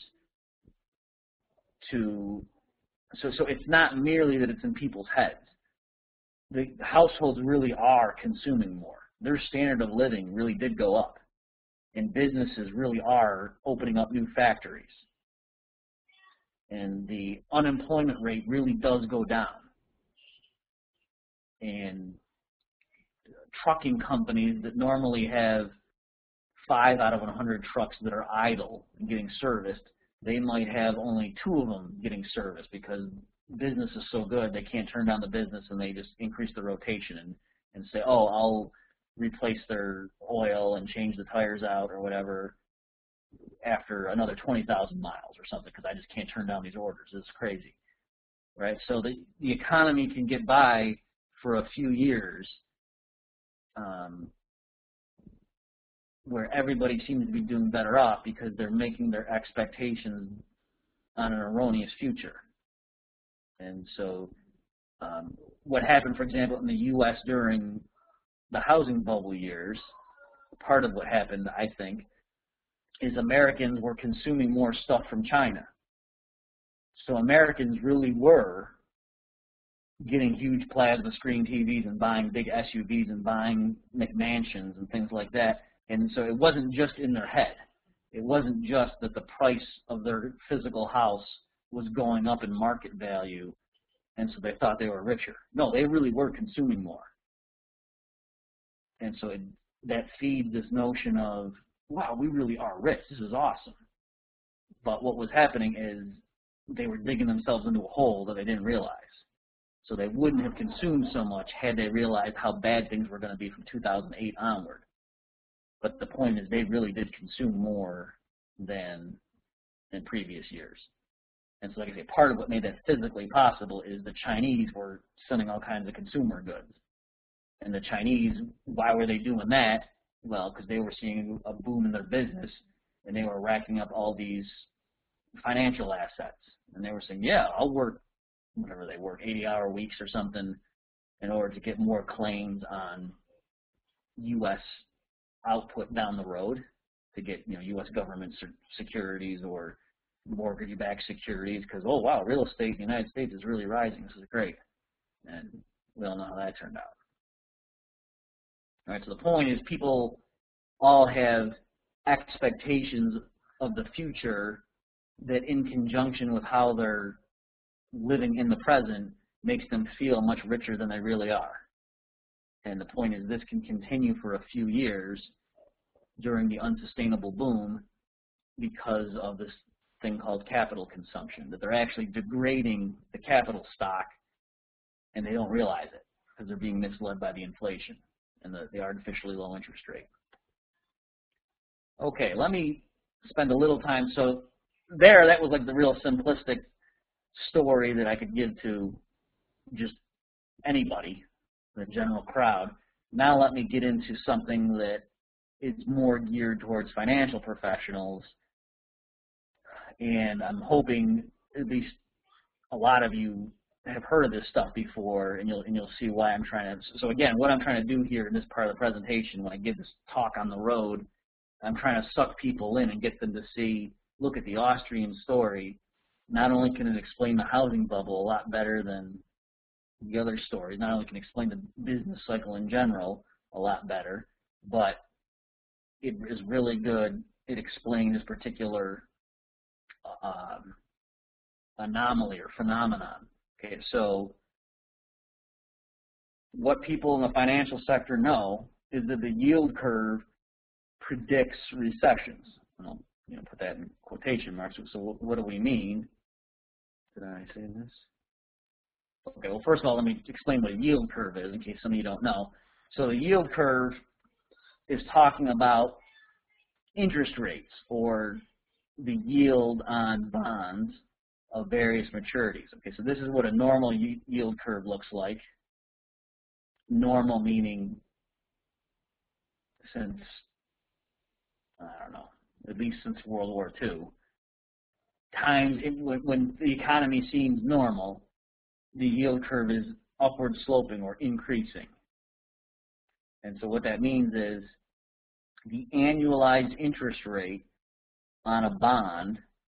To so so it's not merely that it's in people's heads. The households really are consuming more. Their standard of living really did go up, and businesses really are opening up new factories. And the unemployment rate really does go down. And trucking companies that normally have five out of one hundred trucks that are idle and getting serviced, they might have only two of them getting serviced because business is so good they can't turn down the business, and they just increase the rotation and, and say, oh, I'll replace their oil and change the tires out or whatever after another twenty thousand miles or something because I just can't turn down these orders. It's crazy, right? So the, the economy can get by for a few years um, where everybody seems to be doing better off because they're making their expectations on an erroneous future. And so um, what happened, for example, in the U S during the housing bubble years, part of what happened, I think, is Americans were consuming more stuff from China. So Americans really were getting huge plasma screen T Vs and buying big S U Vs and buying McMansions and things like that. And so it wasn't just in their head. It wasn't just that the price of their physical house was going up in market value, and so they thought they were richer. No, they really were consuming more. And so it, that feeds this notion of, wow, we really are rich. This is awesome. But what was happening is they were digging themselves into a hole that they didn't realize. So they wouldn't have consumed so much had they realized how bad things were going to be from two thousand eight onward. But the point is they really did consume more than in previous years. And so like I say, part of what made that physically possible is the Chinese were sending all kinds of consumer goods. And the Chinese, why were they doing that? Well, because they were seeing a boom in their business, and they were racking up all these financial assets. And they were saying, yeah, I'll work, whatever they work, eighty hour weeks or something in order to get more claims on U S output down the road to get, you know, U S government securities or mortgage-backed securities, because, oh, wow, real estate in the United States is really rising. This is great. And we all know how that turned out. All right, so the point is people all have expectations of the future that, in conjunction with how they're living in the present, makes them feel much richer than they really are. And the point is this can continue for a few years during the unsustainable boom because of this thing called capital consumption, that they're actually degrading the capital stock and they don't realize it because they're being misled by the inflation and the, the artificially low interest rate. Okay, let me spend a little time. So there, that was like the real simplistic story that I could give to just anybody, the general crowd. Now let me get into something that is more geared towards financial professionals, and I'm hoping at least a lot of you have heard of this stuff before, and you'll and you'll see why I'm trying to. So again, what I'm trying to do here in this part of the presentation, when I give this talk on the road, I'm trying to suck people in and get them to see, look at the Austrian story. Not only can it explain the housing bubble a lot better than the other stories, not only can it explain the business cycle in general a lot better, but it is really good at explaining this particular um, anomaly or phenomenon. Okay, so what people in the financial sector know is that the yield curve predicts recessions. I'll, you know, put that in quotation marks. So what do we mean? Did I say this? Okay, well, first of all, let me explain what a yield curve is in case some of you don't know. So the yield curve is talking about interest rates, or the yield on bonds of various maturities. Okay, so this is what a normal yield curve looks like. Normal meaning since, I don't know, at least since World War Two. Times, it, when, when the economy seems normal, the yield curve is upward sloping or increasing. And so what that means is the annualized interest rate on a bond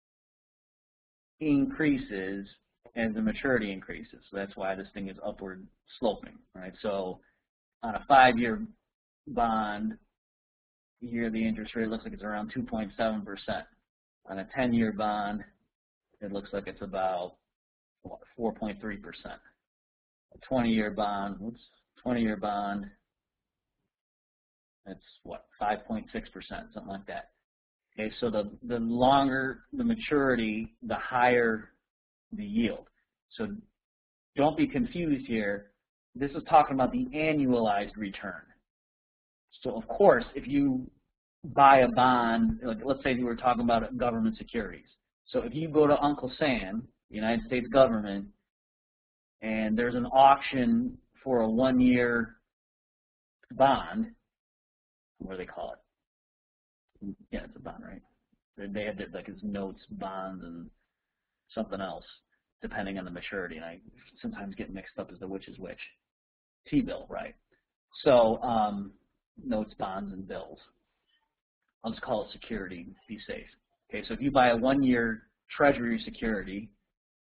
increases as the maturity increases. So that's why this thing is upward sloping, right? So on a five-year bond, here the interest rate looks like it's around two point seven percent. On a ten-year bond, it looks like it's about four point three percent. A twenty-year bond, whoops, twenty-year bond, that's what, five point six percent, something like that. Okay, so the, the longer the maturity, the higher the yield. So don't be confused here. This is talking about the annualized return. So of course, if you buy a bond, like let's say you were talking about government securities. So if you go to Uncle Sam, the United States government, and there's an auction for a one-year bond, what do they call it? Yeah, it's a bond, right? They have like his notes, bonds, and something else, depending on the maturity. And I sometimes get mixed up as to which is which. T-bill, right? So um, notes, bonds, and bills. I'll just call it security, be safe. Okay, so if you buy a one-year Treasury security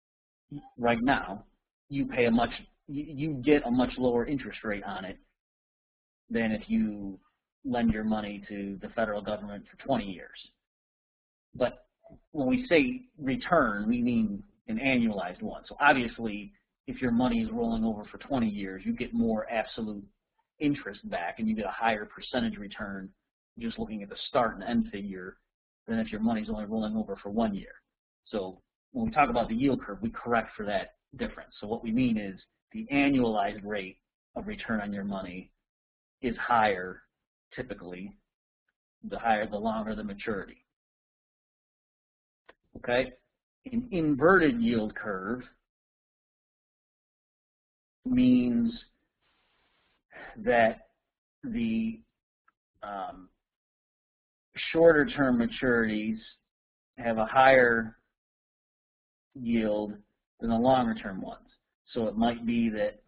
right now, you pay a much, you get a much lower interest rate on it than if you lend your money to the federal government for twenty years. But when we say return, we mean an annualized one. So obviously, if your money is rolling over for twenty years, you get more absolute interest back, and you get a higher percentage return just looking at the start and end figure than if your money's only rolling over for one year. So when we talk about the yield curve, we correct for that difference. So what we mean is the annualized rate of return on your money is higher, typically, the higher, the longer the maturity. Okay? An inverted yield curve means that the um, shorter term maturities have a higher yield than the longer term ones. So it might be that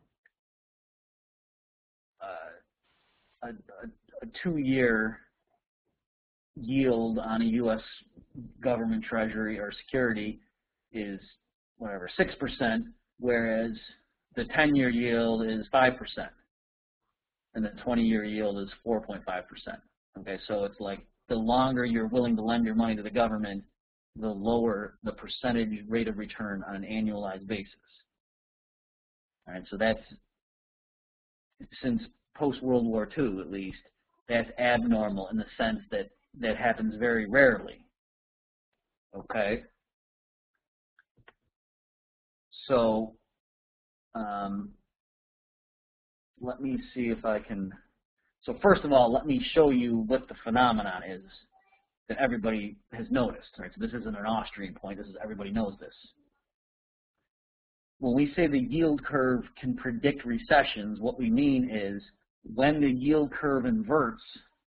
uh, a, a, a two-year yield on a U S government treasury or security is whatever, six percent, whereas the ten-year yield is five percent, and the twenty-year yield is four point five percent. Okay, so it's like the longer you're willing to lend your money to the government, the lower the percentage rate of return on an annualized basis. All right, so that's, since post-World War Two at least, that's abnormal in the sense that that happens very rarely. Okay? So, um, let me see if I can, so first of all, let me show you what the phenomenon is that everybody has noticed. Right? So this isn't an Austrian point, this is everybody knows this. When we say the yield curve can predict recessions, what we mean is when the yield curve inverts,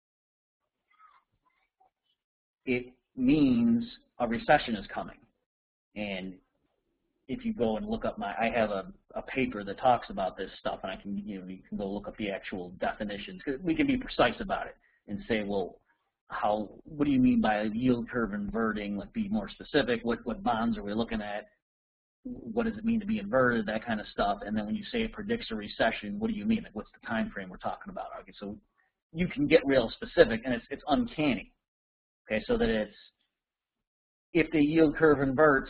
it means a recession is coming. And if you go and look up my, I have a, a paper that talks about this stuff, and I can, you know, you can go look up the actual definitions, because we can be precise about it and say, well, how, what do you mean by a yield curve inverting? Like, be more specific. What, what bonds are we looking at? What does it mean to be inverted? That kind of stuff. And then when you say it predicts a recession, what do you mean? Like, what's the time frame we're talking about? Okay, so you can get real specific, and it's, it's uncanny. Okay, so that it's, if the yield curve inverts,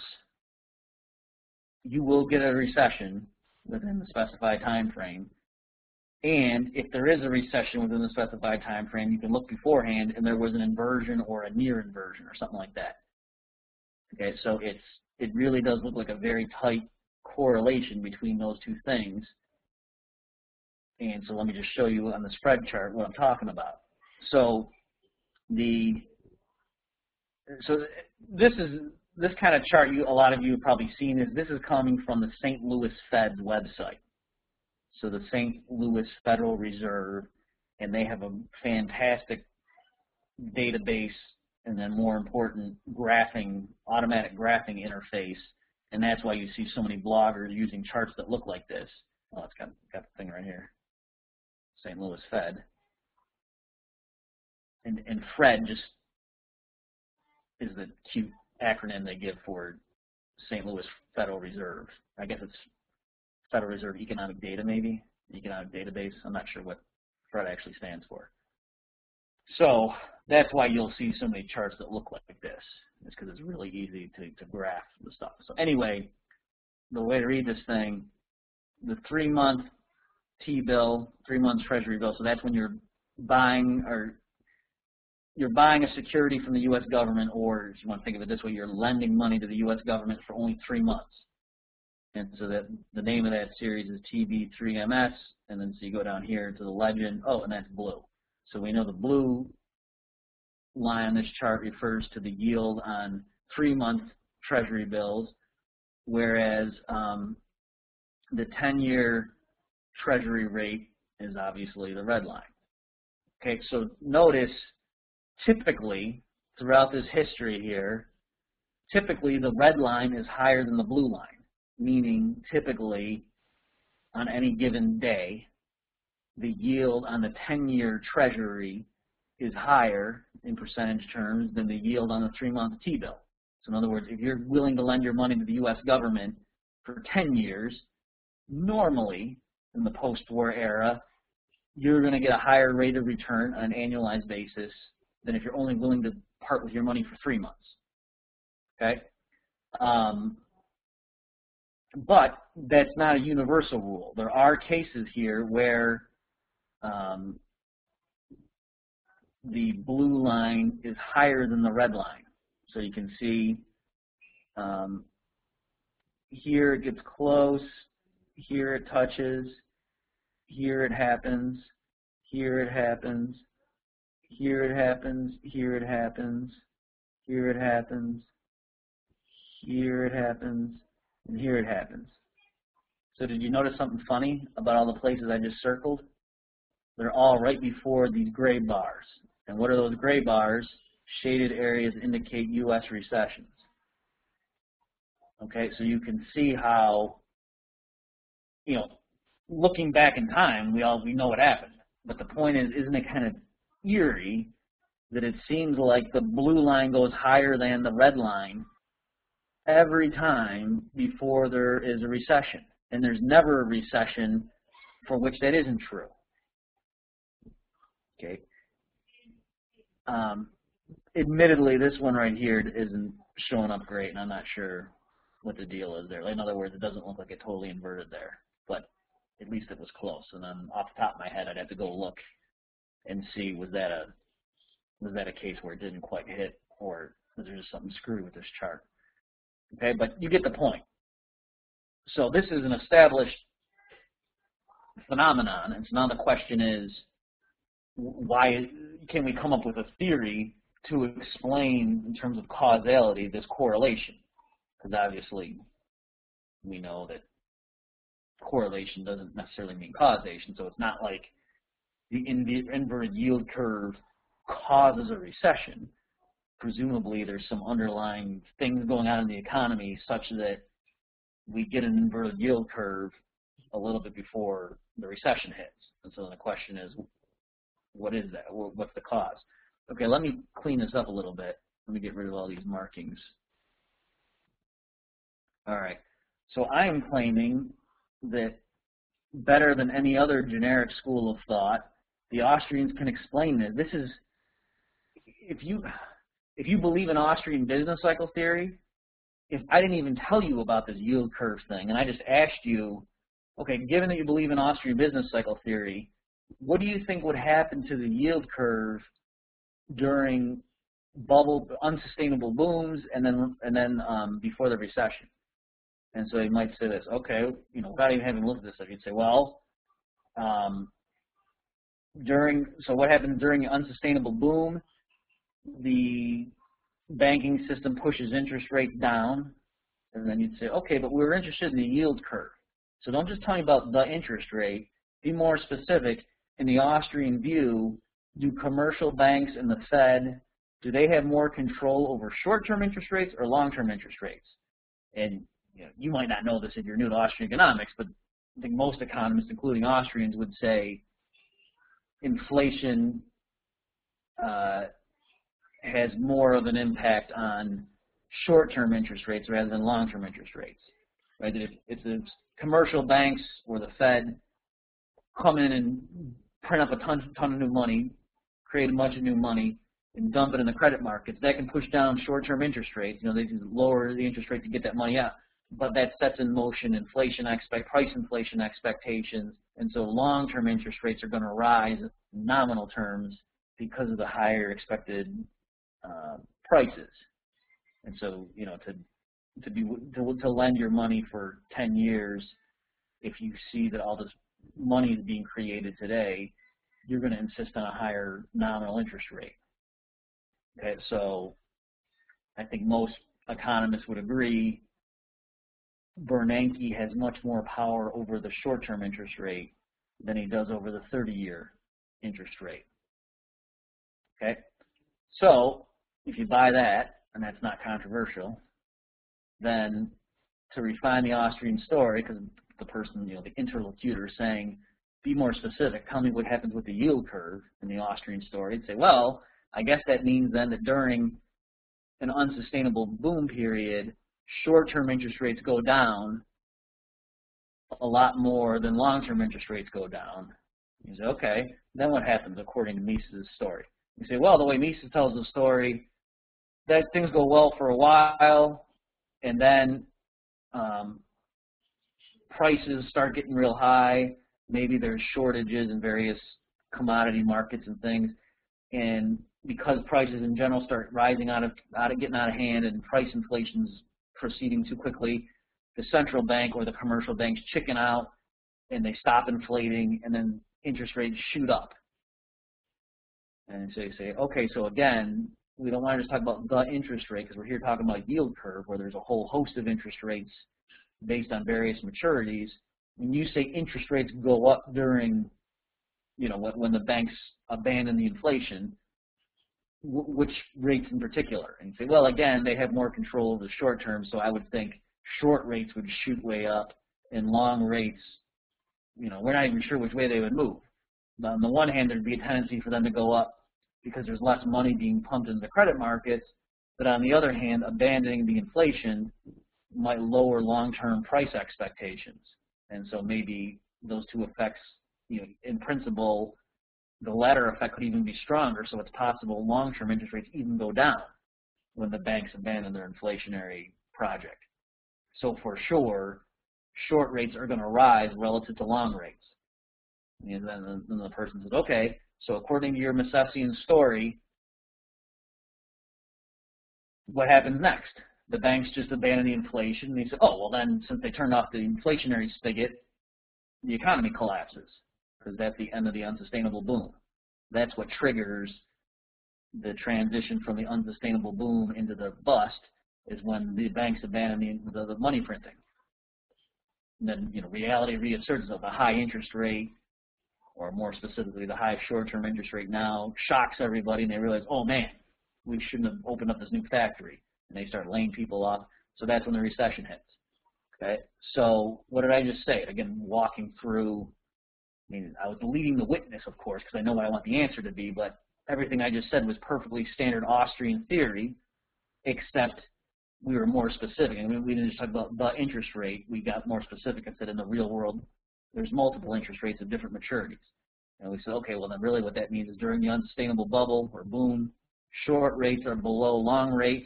you will get a recession within the specified time frame. And if there is a recession within the specified time frame, you can look beforehand and there was an inversion or a near inversion or something like that. Okay, so it's, it really does look like a very tight correlation between those two things. And so let me just show you on the spread chart what I'm talking about. So the So this is this kind of chart. You a lot of you have probably seen this. This is coming from the Saint Louis Fed's website. So the Saint Louis Federal Reserve, and they have a fantastic database, and then more important, graphing, automatic graphing interface. And that's why you see so many bloggers using charts that look like this. Oh, it's got got the thing right here, Saint Louis Fed, and and Fred just is the cute acronym they give for Saint Louis Federal Reserve. I guess it's Federal Reserve Economic Data, maybe, Economic Database. I'm not sure what FRED actually stands for. So that's why you'll see so many charts that look like this. It's because it's really easy to, to graph the stuff. So anyway, the way to read this thing, the three-month T-bill, three-month Treasury bill, so that's when you're buying or you're buying a security from the U S government, or if you want to think of it this way, you're lending money to the U S government for only three months. And so that the name of that series is T B three M S, and then so you go down here to the legend, oh, and that's blue. So we know the blue line on this chart refers to the yield on three-month Treasury bills, whereas um, the ten-year Treasury rate is obviously the red line. Okay, so notice, typically, throughout this history here, typically the red line is higher than the blue line, meaning typically on any given day, the yield on the ten-year Treasury is higher in percentage terms than the yield on the three-month T-bill. So in other words, if you're willing to lend your money to the U S government for ten years, normally in the post-war era, you're going to get a higher rate of return on an annualized basis than if you're only willing to part with your money for three months. Okay? Um, but that's not a universal rule. There are cases here where um, the blue line is higher than the red line. So you can see um, here it gets close, here it touches, here it happens, here it happens, here it happens, here it happens, here it happens, here it happens, and here it happens. So did you notice something funny about all the places I just circled? They're all right before these gray bars. And what are those gray bars? Shaded areas indicate U S recessions. Okay, so you can see how, you know, looking back in time, we all we know what happened. But the point is, isn't it kind of eerie that it seems like the blue line goes higher than the red line every time before there is a recession, and there's never a recession for which that isn't true. Okay. Um, admittedly, this one right here isn't showing up great, and I'm not sure what the deal is there. In other words, it doesn't look like it totally inverted there, but at least it was close. And then off the top of my head, I'd have to go look and see was that a was that a case where it didn't quite hit, or was there just something screwy with this chart? Okay, but you get the point. So this is an established phenomenon, and so now the question is, why can we come up with a theory to explain, in terms of causality, this correlation? Because obviously we know that correlation doesn't necessarily mean causation, so it's not like the inverted yield curve causes a recession. Presumably there's some underlying things going on in the economy such that we get an inverted yield curve a little bit before the recession hits. And so the question is, what is that? What's the cause? Okay, let me clean this up a little bit. Let me get rid of all these markings. All right, so I am claiming that better than any other generic school of thought, the Austrians can explain this. This is, if you, if you believe in Austrian business cycle theory, if I didn't even tell you about this yield curve thing, and I just asked you, okay, given that you believe in Austrian business cycle theory, what do you think would happen to the yield curve during bubble, unsustainable booms, and then and then um, before the recession? And so you might say this, okay, you know, without even having looked at this, you'd say, well, um, during so what happens during an unsustainable boom? The banking system pushes interest rates down, and then you'd say, okay, but we're interested in the yield curve. So don't just tell me about the interest rate. Be more specific. In the Austrian view, do commercial banks and the Fed, do they have more control over short-term interest rates or long-term interest rates? And you know, you might not know this if you're new to Austrian economics, but I think most economists, including Austrians, would say inflation uh, has more of an impact on short-term interest rates rather than long-term interest rates. Right? If, if the commercial banks or the Fed come in and print up a ton, ton of new money, create a bunch of new money, and dump it in the credit markets, that can push down short-term interest rates. You know, they can lower the interest rate to get that money out. But that sets in motion inflation expect price inflation expectations, and so long-term interest rates are going to rise in nominal terms because of the higher expected uh, prices. And so, you know, to to be to, to lend your money for ten years, if you see that all this money is being created today, you're going to insist on a higher nominal interest rate. Okay, so I think most economists would agree Bernanke has much more power over the short-term interest rate than he does over the thirty-year interest rate. Okay, so if you buy that, and that's not controversial, then to refine the Austrian story, because the person, you know, the interlocutor saying, be more specific, tell me what happens with the yield curve in the Austrian story, and say, well, I guess that means then that during an unsustainable boom period, short-term interest rates go down a lot more than long-term interest rates go down. You say, okay, then what happens according to Mises' story? You say, well, the way Mises tells the story, that things go well for a while, and then um, prices start getting real high. Maybe there's shortages in various commodity markets and things, and because prices in general start rising out of, out of getting out of hand and price inflation's proceeding too quickly, the central bank or the commercial banks chicken out and they stop inflating, and then interest rates shoot up. And so you say, okay, so again, we don't want to just talk about the interest rate because we're here talking about yield curve where there's a whole host of interest rates based on various maturities. When you say interest rates go up during, you know, when, when the banks abandon the inflation, w which rates in particular? And you say, well, again, they have more control of the short term, so I would think short rates would shoot way up and long rates, you know, we're not even sure which way they would move. But on the one hand, there'd be a tendency for them to go up because there's less money being pumped into the credit markets, but on the other hand, abandoning the inflation might lower long-term price expectations. And so maybe those two effects, you know, in principle, the latter effect could even be stronger, so it's possible long-term interest rates even go down when the banks abandon their inflationary project. So for sure, short rates are going to rise relative to long rates. And then, then the person says, okay, so according to your Misesian story, what happens next? The banks just abandon the inflation, and they say, oh, well then, since they turned off the inflationary spigot, the economy collapses, because that's the end of the unsustainable boom. That's what triggers the transition from the unsustainable boom into the bust, is when the banks abandon the, the, the money printing. And then, you know, reality reasserts itself. A high interest rate, or more specifically, the high short-term interest rate now shocks everybody, and they realize, oh man, we shouldn't have opened up this new factory. And they start laying people off. So that's when the recession hits. Okay. So what did I just say? Again, walking through. I mean, I was leading the witness, of course, because I know what I want the answer to be. But everything I just said was perfectly standard Austrian theory, except we were more specific. I mean, we didn't just talk about the interest rate. We got more specific and said in the real world, there's multiple interest rates of different maturities. And we said, okay, well then really what that means is during the unsustainable bubble or boom, short rates are below long rates.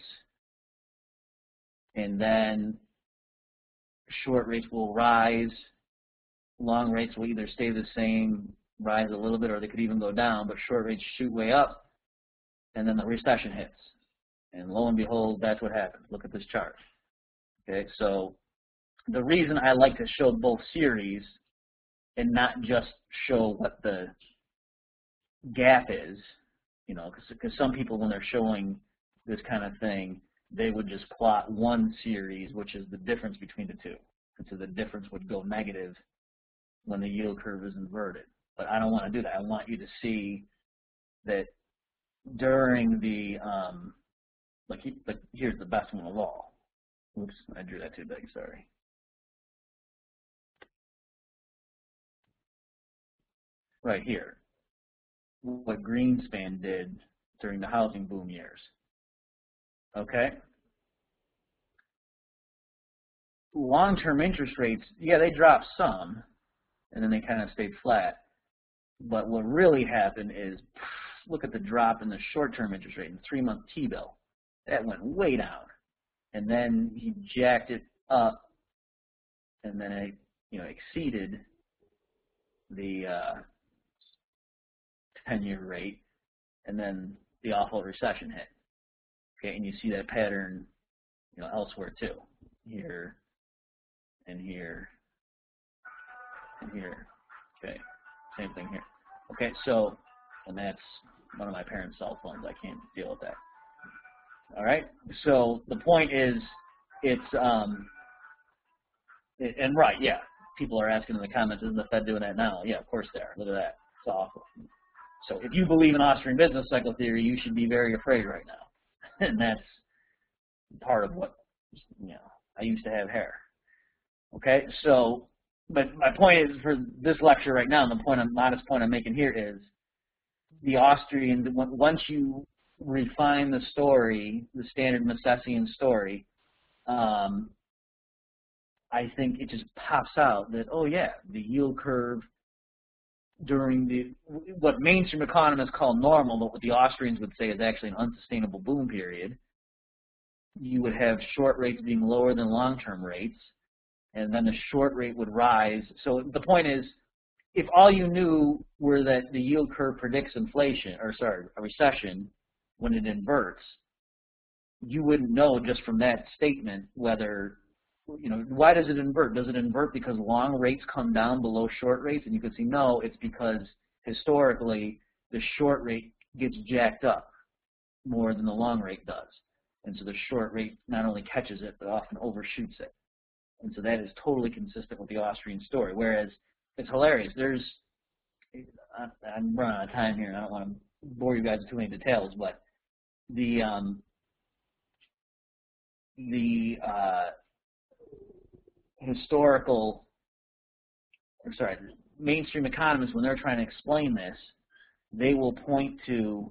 And then short rates will rise. Long rates will either stay the same, rise a little bit, or they could even go down, but short rates shoot way up, and then the recession hits. And lo and behold, that's what happens. Look at this chart. Okay, so the reason I like to show both series and not just show what the gap is, you know, because some people, when they're showing this kind of thing, they would just plot one series, which is the difference between the two. And so the difference would go negative when the yield curve is inverted. But I don't want to do that. I want you to see that during the, um, like, like here's the best one of all. Oops, I drew that too big, sorry. Right here, what Greenspan did during the housing boom years. Okay. Long-term interest rates, yeah, they dropped some, and then they kind of stayed flat. But what really happened is, look at the drop in the short-term interest rate in the three-month T-bill. That went way down, and then he jacked it up, and then it, you know, exceeded the uh, ten-year rate, and then the awful recession hit. Okay, and you see that pattern, you know, elsewhere too. Here, and here, and here. Okay, same thing here. Okay, so, and that's one of my parents' cell phones. I can't deal with that. All right. So the point is, it's um, it, and right, yeah. People are asking in the comments, isn't the Fed doing that now? Yeah, of course they are. Look at that. It's awful. So if you believe in Austrian business cycle theory, you should be very afraid right now. And that's part of what, you know, I used to have hair. Okay, so, but my point is for this lecture right now, and the point, modest point I'm making here is the Austrian, once you refine the story, the standard Misesian story, um, I think it just pops out that, oh yeah, the yield curve during the, what mainstream economists call normal, but what the Austrians would say is actually an unsustainable boom period, you would have short rates being lower than long-term rates, and then the short rate would rise. So the point is, if all you knew were that the yield curve predicts inflation, or sorry, a recession when it inverts, you wouldn't know just from that statement whether, you know, why does it invert? Does it invert because long rates come down below short rates? And you could see, no, it's because historically the short rate gets jacked up more than the long rate does. And so the short rate not only catches it, but often overshoots it. And so that is totally consistent with the Austrian story. Whereas it's hilarious. There's, I'm running out of time here, and I don't want to bore you guys with too many details, but the um, the uh, historical, or sorry, mainstream economists, when they're trying to explain this, they will point to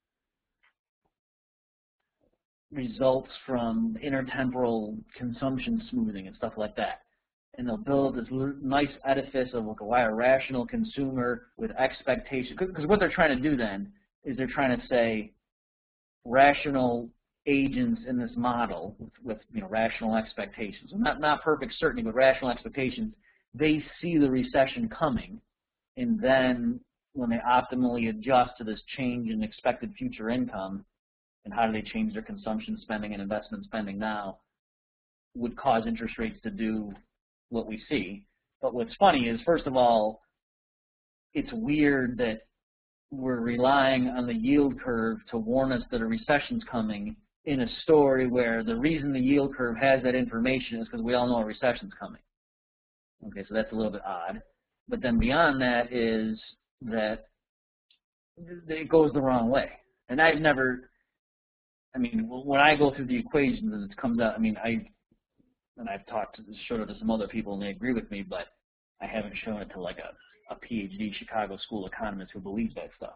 results from intertemporal consumption smoothing and stuff like that. And they'll build this nice edifice of like why a rational consumer with expectation, because what they're trying to do then is they're trying to say rational agents in this model with, with you know rational expectations, not not perfect certainty, but rational expectations. They see the recession coming, and then when they optimally adjust to this change in expected future income, and how do they change their consumption spending and investment spending now, would cause interest rates to do what we see. But what's funny is, first of all, it's weird that we're relying on the yield curve to warn us that a recession's coming in a story where the reason the yield curve has that information is because we all know a recession's coming. Okay, so that's a little bit odd. But then beyond that is that it goes the wrong way. And I've never, I mean, when I go through the equations and it comes out, I mean, I, and I've talked to, showed it to some other people and they agree with me, but I haven't shown it to like a, a PhD Chicago school economist who believes that stuff.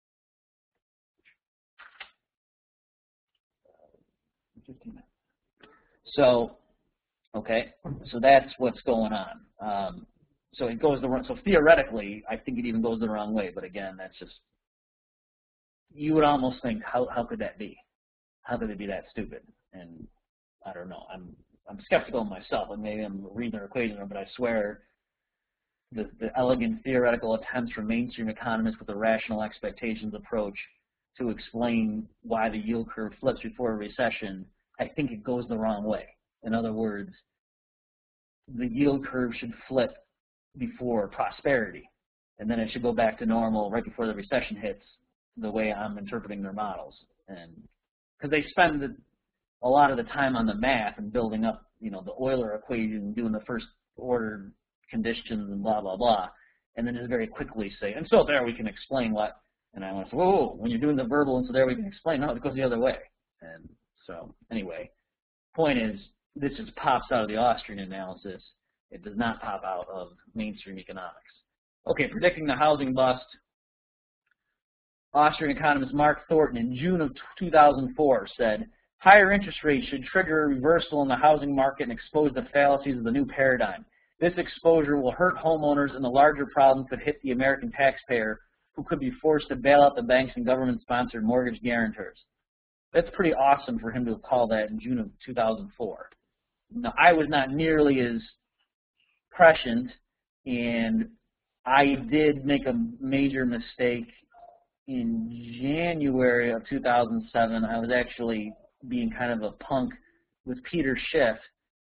So, okay, so that's what's going on. Um, so it goes the wrong, so theoretically, I think it even goes the wrong way, but again, that's just, you would almost think, how, how could that be? How could it be that stupid? And I don't know, I'm, I'm skeptical of myself, and maybe I'm reading their equation, but I swear the, the elegant theoretical attempts from mainstream economists with a rational expectations approach to explain why the yield curve flips before a recession, I think it goes the wrong way. In other words, the yield curve should flip before prosperity, and then it should go back to normal right before the recession hits, the way I'm interpreting their models. And because they spend the, a lot of the time on the math and building up, you know, the Euler equation, doing the first order conditions and blah, blah, blah, and then just very quickly say, and so there we can explain what, and I want to say, whoa, whoa, when you're doing the verbal, and so there we can explain, no, it goes the other way. And so anyway, point is, this just pops out of the Austrian analysis. It does not pop out of mainstream economics. Okay, predicting the housing bust. Austrian economist Mark Thornton in June of two thousand four said, higher interest rates should trigger a reversal in the housing market and expose the fallacies of the new paradigm. This exposure will hurt homeowners, and the larger problem could hit the American taxpayer, who could be forced to bail out the banks and government-sponsored mortgage guarantors. That's pretty awesome for him to have called that in June of two thousand four. Now, I was not nearly as prescient, and I did make a major mistake in January of two thousand seven. I was actually being kind of a punk with Peter Schiff,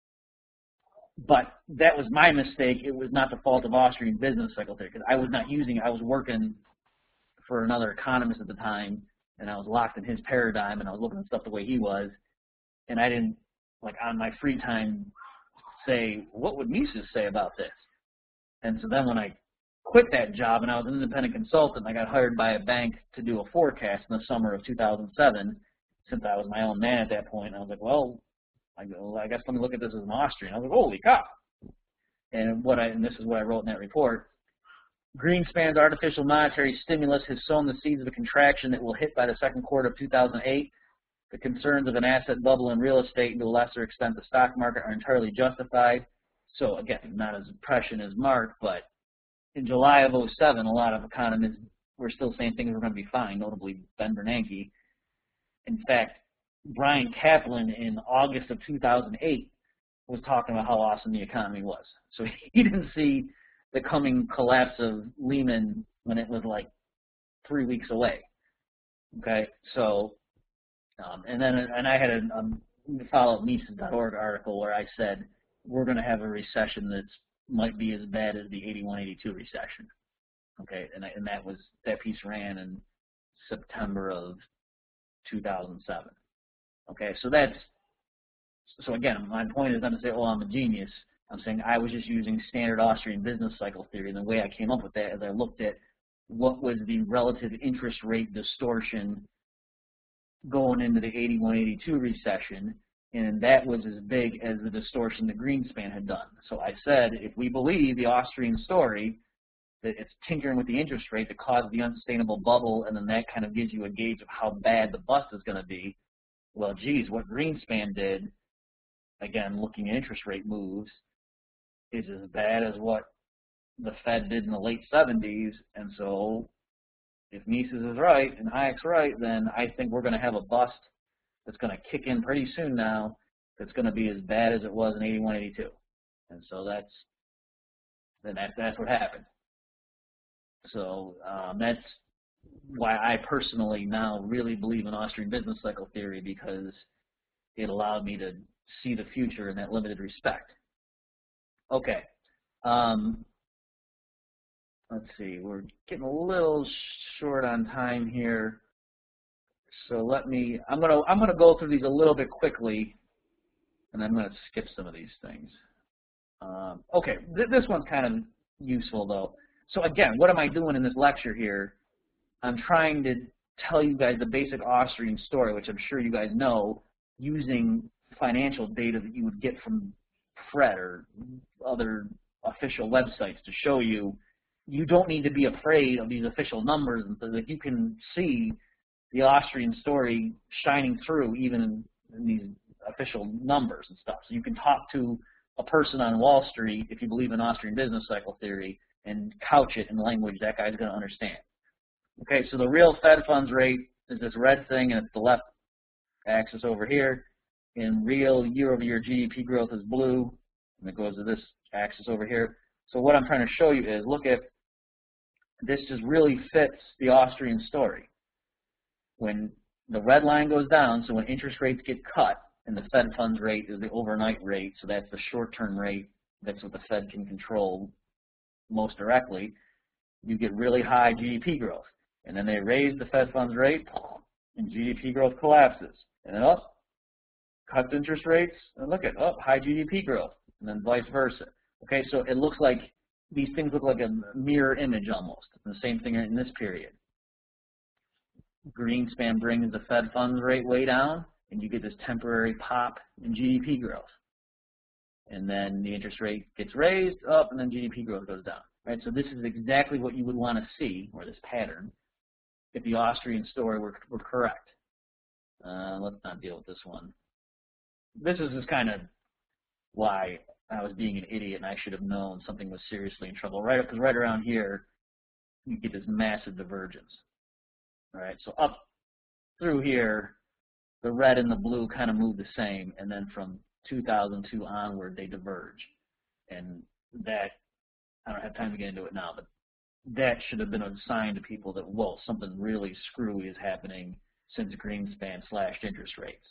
but that was my mistake. It was not the fault of Austrian business cycle theory, because I was not using it. I was working for another economist at the time, and I was locked in his paradigm, and I was looking at stuff the way he was, and I didn't, like, on my free time say, what would Mises say about this? And so then when I quit that job and I was an independent consultant, I got hired by a bank to do a forecast in the summer of two thousand seven, since I was my own man at that point. And I was like, well, I, go, I guess let me look at this as an Austrian. I was like, holy cow. And, what I, and this is what I wrote in that report. Greenspan's artificial monetary stimulus has sown the seeds of a contraction that will hit by the second quarter of two thousand eight. The concerns of an asset bubble in real estate and to a lesser extent the stock market are entirely justified. So again, not as prescient as Mark, but in July of oh seven, a lot of economists were still saying things were going to be fine, notably Ben Bernanke. In fact, Brian Kaplan in August of two thousand eight was talking about how awesome the economy was. So he didn't see the coming collapse of Lehman when it was like three weeks away. Okay, so, um, and then and I had a, a follow-up Mises dot org article where I said we're going to have a recession that might be as bad as the eighty-one eighty-two recession. Okay, and, I, and that was that piece ran in September of two thousand seven. Okay, so that's so again, my point is not to say, oh, I'm a genius. I'm saying I was just using standard Austrian business cycle theory, and the way I came up with that is I looked at what was the relative interest rate distortion going into the eighty-one eighty-two recession, and that was as big as the distortion that Greenspan had done. So I said, if we believe the Austrian story, that it's tinkering with the interest rate that caused the unsustainable bubble, and then that kind of gives you a gauge of how bad the bust is going to be. Well, geez, what Greenspan did, again, looking at interest rate moves, is as bad as what the Fed did in the late seventies, and so if Mises is right and Hayek's right, then I think we're going to have a bust that's going to kick in pretty soon now that's going to be as bad as it was in eighty-one eighty-two. And so that's, then that, that's what happened. So um, that's why I personally now really believe in Austrian business cycle theory, because it allowed me to see the future in that limited respect. Okay. Um, let's see. We're getting a little short on time here. So let me, I'm going to I'm going to go through these a little bit quickly, and I'm going to skip some of these things. Um, okay. Th this one's kind of useful, though. So again, what am I doing in this lecture here? I'm trying to tell you guys the basic Austrian story, which I'm sure you guys know, using financial data that you would get from Fred or other official websites to show you you don't need to be afraid of these official numbers, and so that you can see the Austrian story shining through even in, in these official numbers and stuff. So you can talk to a person on Wall Street, if you believe in Austrian business cycle theory, and couch it in language that guy's going to understand. Okay, so the real Fed funds rate is this red thing, and it's the left axis over here. And real year-over-year G D P growth is blue, and it goes to this axis over here. So what I'm trying to show you is, look at, this just really fits the Austrian story. When the red line goes down, so when interest rates get cut, and the Fed funds rate is the overnight rate, so that's the short-term rate, that's what the Fed can control most directly, you get really high G D P growth. And then they raise the Fed funds rate, and G D P growth collapses. And then up, cuts interest rates, and look at, up, high G D P growth, and then vice versa. Okay, so it looks like, these things look like a mirror image almost. The same thing in this period. Greenspan brings the Fed funds rate way down, and you get this temporary pop in G D P growth. And then the interest rate gets raised up, and then G D P growth goes down. Right? So this is exactly what you would want to see, or this pattern, if the Austrian story were, were correct. Uh, let's not deal with this one. This is just kind of why I was being an idiot, and I should have known something was seriously in trouble. Right, because right around here, you get this massive divergence. All right, so up through here, the red and the blue kind of move the same, and then from two thousand two onward, they diverge. And that, I don't have time to get into it now, but that should have been a sign to people that, whoa, something really screwy is happening since Greenspan slashed interest rates.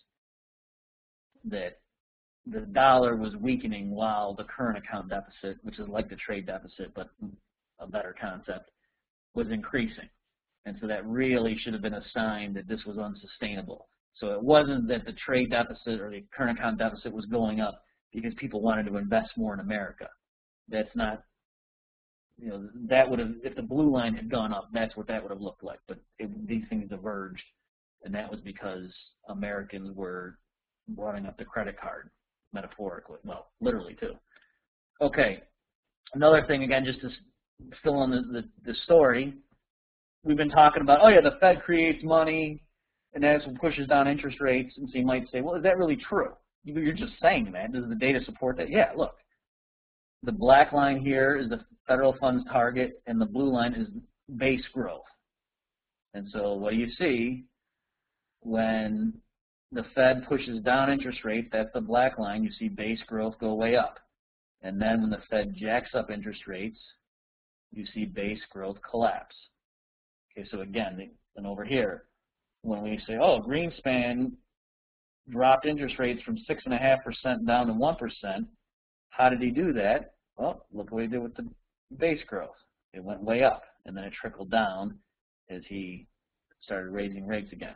That the dollar was weakening while the current account deficit, which is like the trade deficit, but a better concept, was increasing. And so that really should have been a sign that this was unsustainable. So it wasn't that the trade deficit or the current account deficit was going up because people wanted to invest more in America. That's not, you know, that would have, if the blue line had gone up, that's what that would have looked like. But it, these things diverged, and that was because Americans were running up the credit card, metaphorically, well, literally too. Okay, another thing, again, just to fill in the, the, the story, we've been talking about, oh yeah, the Fed creates money, and that's what pushes down interest rates, and so you might say, well, is that really true? You're just saying that. Does the data support that? Yeah, look, the black line here is the federal funds target, and the blue line is base growth. And so what do you see when the Fed pushes down interest rates? That's the black line. You see base growth go way up. And then when the Fed jacks up interest rates, you see base growth collapse. Okay, so again, and over here, when we say, oh, Greenspan dropped interest rates from six point five percent down to one percent, how did he do that? Well, look what he did with the base growth. It went way up, and then it trickled down as he started raising rates again.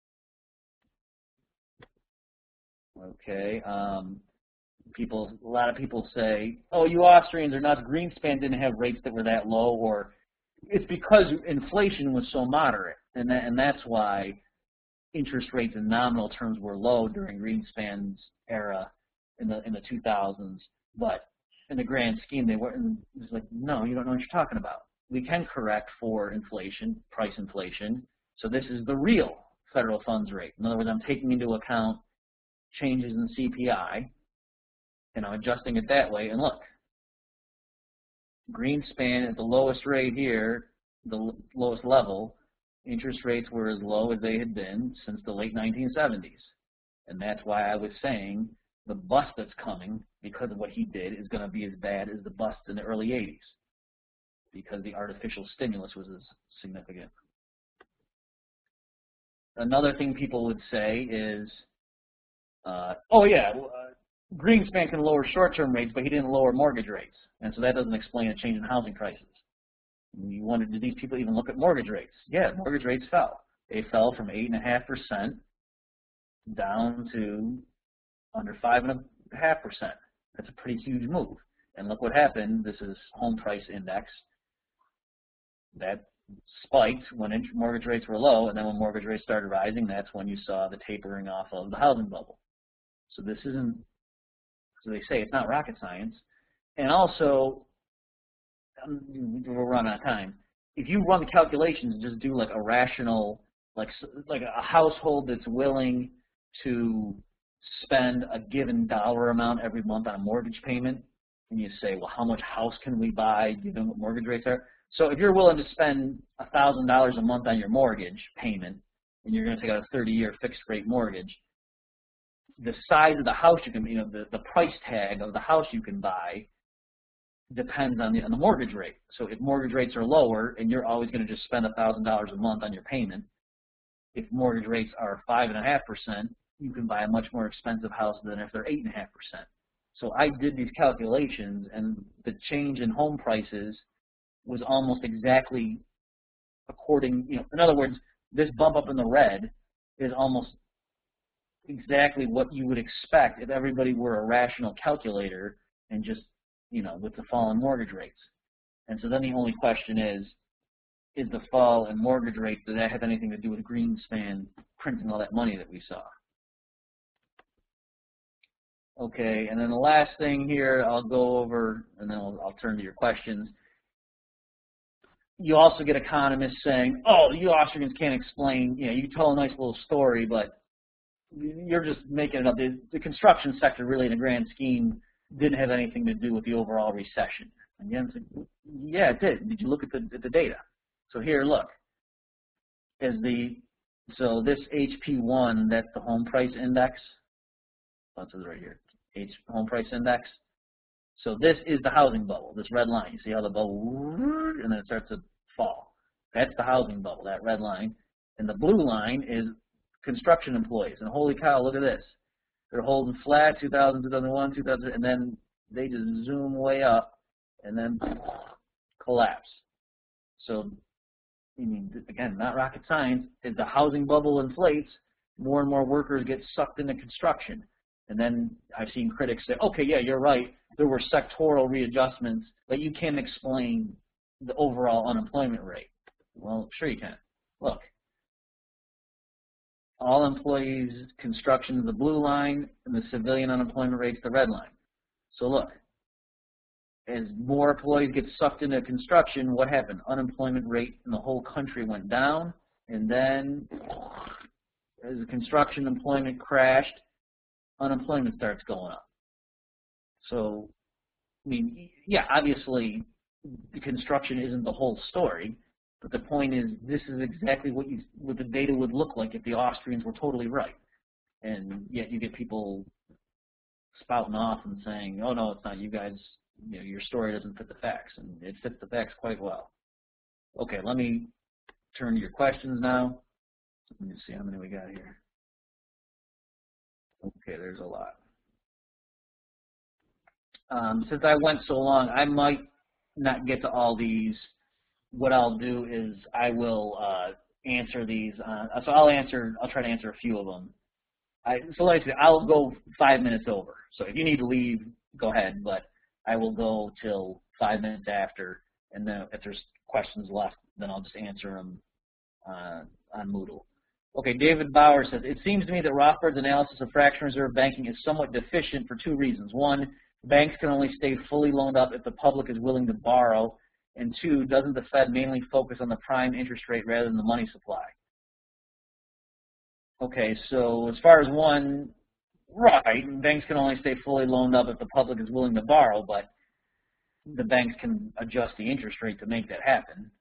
Okay, um, people, a lot of people say, oh, you Austrians are nuts. Greenspan didn't have rates that were that low, or it's because inflation was so moderate, and that, and that's why interest rates in nominal terms were low during Greenspan's era in the in the two thousands. But in the grand scheme, they weren't. It's like, no, you don't know what you're talking about. We can correct for inflation, price inflation. So this is the real federal funds rate. In other words, I'm taking into account changes in C P I, and I'm adjusting it that way. And look, Greenspan at the lowest rate here, the lowest level, interest rates were as low as they had been since the late nineteen seventies. And that's why I was saying the bust that's coming because of what he did is going to be as bad as the bust in the early eighties, because the artificial stimulus was as significant. Another thing people would say is, uh, oh yeah, uh, Greenspan can lower short-term rates, but he didn't lower mortgage rates. And so that doesn't explain a change in housing prices. You wondered, did these people even look at mortgage rates? Yeah, mortgage rates fell. They fell from eight point five percent down to under five point five percent. That's a pretty huge move. And look what happened. This is home price index. That spiked when mortgage rates were low, and then when mortgage rates started rising, that's when you saw the tapering off of the housing bubble. So this isn't, so they say it's not rocket science. And also, we're running out of time. If you run the calculations and just do like a rational, like like a household that's willing to spend a given dollar amount every month on a mortgage payment, and you say, well, how much house can we buy given what mortgage rates are? So if you're willing to spend one thousand dollars a month on your mortgage payment, and you're going to take out a thirty-year fixed rate mortgage, the size of the house you can, you know, the, the price tag of the house you can buy depends on the, on the mortgage rate. So if mortgage rates are lower and you're always going to just spend one thousand dollars a month on your payment, if mortgage rates are five point five percent, you can buy a much more expensive house than if they're eight point five percent. So I did these calculations, and the change in home prices was almost exactly according, you know, in other words, this bump up in the red is almost exactly what you would expect if everybody were a rational calculator and just, you know, with the fall in mortgage rates. And so then the only question is, is the fall in mortgage rates, does that have anything to do with Greenspan printing all that money that we saw? Okay, and then the last thing here I'll go over, and then I'll, I'll turn to your questions. You also get economists saying, oh, you Austrians can't explain, you know, you tell a nice little story, but you're just making it up. The, the construction sector really in the grand scheme didn't have anything to do with the overall recession. And again, like, yeah, it did. Did you look at the, at the data? So here, look. As the, so this H P one, that's the home price index. Oh, it says right here, H home price index. So this is the housing bubble, this red line. You see how the bubble, and then it starts to fall. That's the housing bubble, that red line. And the blue line is construction employees. And holy cow, look at this. They're holding flat, two thousand, two thousand one, two thousand, and then they just zoom way up and then collapse. So, I mean, again, not rocket science. As the housing bubble inflates, more and more workers get sucked into construction. And then I've seen critics say, okay, yeah, you're right. There were sectoral readjustments, but you can't explain the overall unemployment rate. Well, sure you can. Look, all employees, construction is the blue line, and the civilian unemployment rate's the red line. So look, as more employees get sucked into construction, what happened? Unemployment rate in the whole country went down, and then as the construction employment crashed, unemployment starts going up. So I mean, yeah, obviously the construction isn't the whole story, but the point is this is exactly what you what the data would look like if the Austrians were totally right. And yet you get people spouting off and saying, oh no, it's not you guys, you know, your story doesn't fit the facts, and it fits the facts quite well. Okay, let me turn to your questions now. Let me see how many we got here. Okay, there's a lot. Um, since I went so long, I might not get to all these. What I'll do is I will uh, answer these. Uh, so I'll answer. I'll try to answer a few of them. I, so like I said, I'll go five minutes over. So if you need to leave, go ahead. But I will go till five minutes after, and then if there's questions left, then I'll just answer them uh, on Moodle. Okay, David Bauer says, it seems to me that Rothbard's analysis of fractional reserve banking is somewhat deficient for two reasons. One, banks can only stay fully loaned up if the public is willing to borrow. And two, doesn't the Fed mainly focus on the prime interest rate rather than the money supply? Okay, so as far as one, right, banks can only stay fully loaned up if the public is willing to borrow, but the banks can adjust the interest rate to make that happen.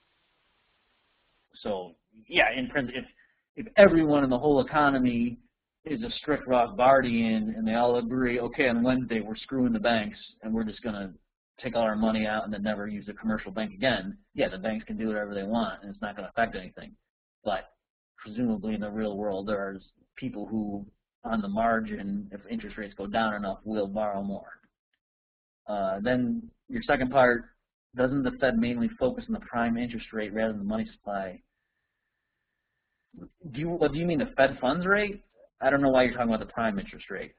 So, yeah, in principle, if, if everyone in the whole economy is a strict Rothbardian and they all agree, okay, on Wednesday we're screwing the banks and we're just going to take all our money out and then never use a commercial bank again, yeah, the banks can do whatever they want and it's not going to affect anything. But presumably in the real world, there are people who, on the margin, if interest rates go down enough, will borrow more. Uh, then your second part, doesn't the Fed mainly focus on the prime interest rate rather than the money supply? Do you, what, do you mean the Fed funds rate? I don't know why you're talking about the prime interest rate.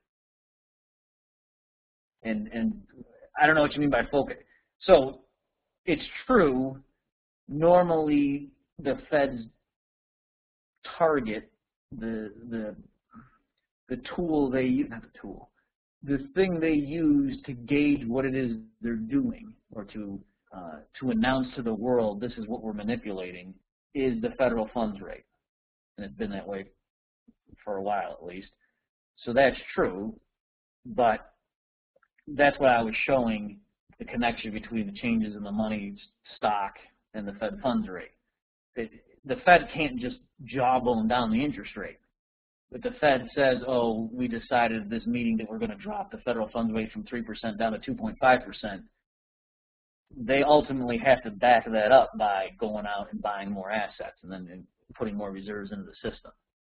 And, and I don't know what you mean by focus. So it's true, normally the Fed's target, the, the, the tool they use, not the tool, the thing they use to gauge what it is they're doing or to, uh, to announce to the world this is what we're manipulating is the federal funds rate. And it's been that way for a while at least. So that's true, but that's what I was showing, the connection between the changes in the money stock and the Fed funds rate. It, the Fed can't just jawbone down the interest rate. If the Fed says, oh, we decided at this meeting that we're going to drop the federal funds rate from three percent down to two point five percent, they ultimately have to back that up by going out and buying more assets and then putting more reserves into the system.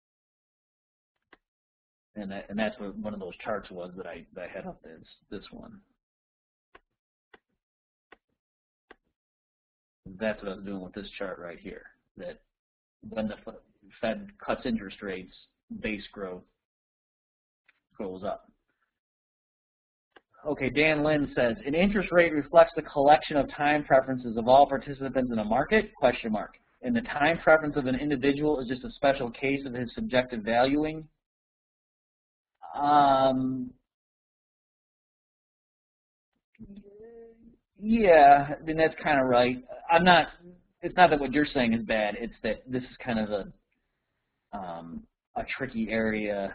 And, that, and that's what one of those charts was that I, that I had up there, this one. That's what I was doing with this chart right here, that when the Fed cuts interest rates, base growth goes up. Okay, Dan Lynn says, an interest rate reflects the collection of time preferences of all participants in a market, question mark. And the time preference of an individual is just a special case of his subjective valuing. Um, yeah, I mean, that's kind of right. I'm not, it's not that what you're saying is bad, it's that this is kind of a, um, a tricky area.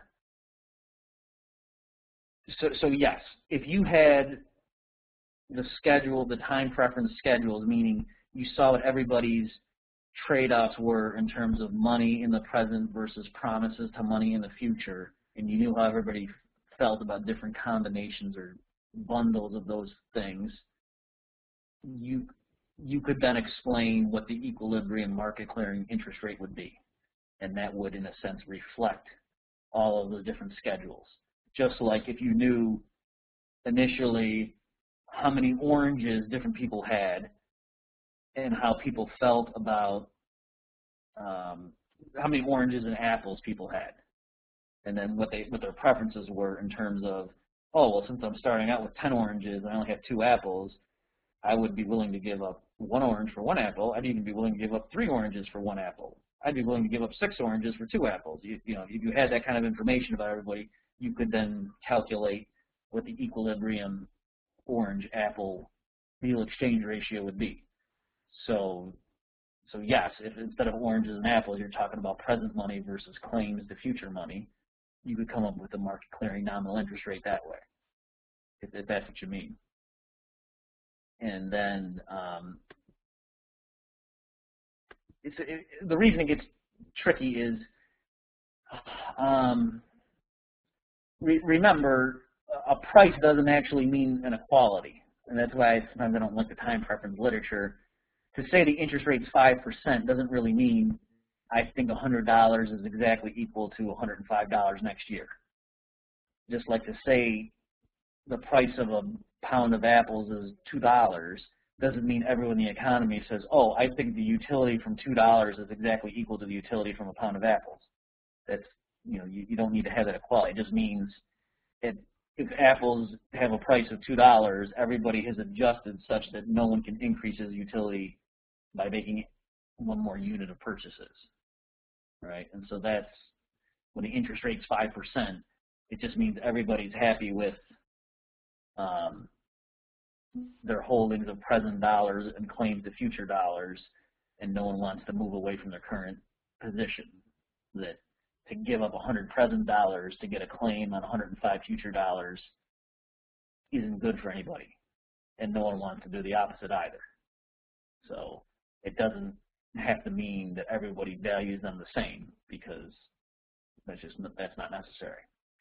So, so yes, if you had the schedule, the time preference schedules, meaning you saw what everybody's trade-offs were in terms of money in the present versus promises to money in the future, and you knew how everybody felt about different combinations or bundles of those things, you you could then explain what the equilibrium market clearing interest rate would be. And that would, in a sense, reflect all of the different schedules. Just like if you knew initially how many oranges different people had and how people felt about um, how many oranges and apples people had. And then what they what their preferences were in terms of, oh, well, since I'm starting out with ten oranges and I only have two apples, I would be willing to give up one orange for one apple. I'd even be willing to give up three oranges for one apple. I'd be willing to give up six oranges for two apples. You, you know, if you had that kind of information about everybody, you could then calculate what the equilibrium orange-apple deal exchange ratio would be. So, so yes, if instead of oranges and apples, you're talking about present money versus claims to future money, you could come up with a market clearing nominal interest rate that way, if, if that's what you mean. and then um, it's, it, the reason it gets tricky is, um, re remember, a price doesn't actually mean an equality, and that's why sometimes I don't like the time preference literature. To say the interest rate's five percent doesn't really mean I think one hundred dollars is exactly equal to one hundred five dollars next year. Just like to say the price of a pound of apples is two dollars doesn't mean everyone in the economy says, oh, I think the utility from two dollars is exactly equal to the utility from a pound of apples. That's, you know, you, you don't need to have that equality. It just means it, if apples have a price of two dollars, everybody has adjusted such that no one can increase his utility by making one more unit of purchases, right? And so that's, when the interest rate's five percent, it just means everybody's happy with um, their holdings of present dollars and claims to future dollars, and no one wants to move away from their current position. That to give up one hundred present dollars to get a claim on one hundred five future dollars isn't good for anybody, and no one wants to do the opposite either. So it doesn't have to mean that everybody values them the same, because that's just that's not necessary.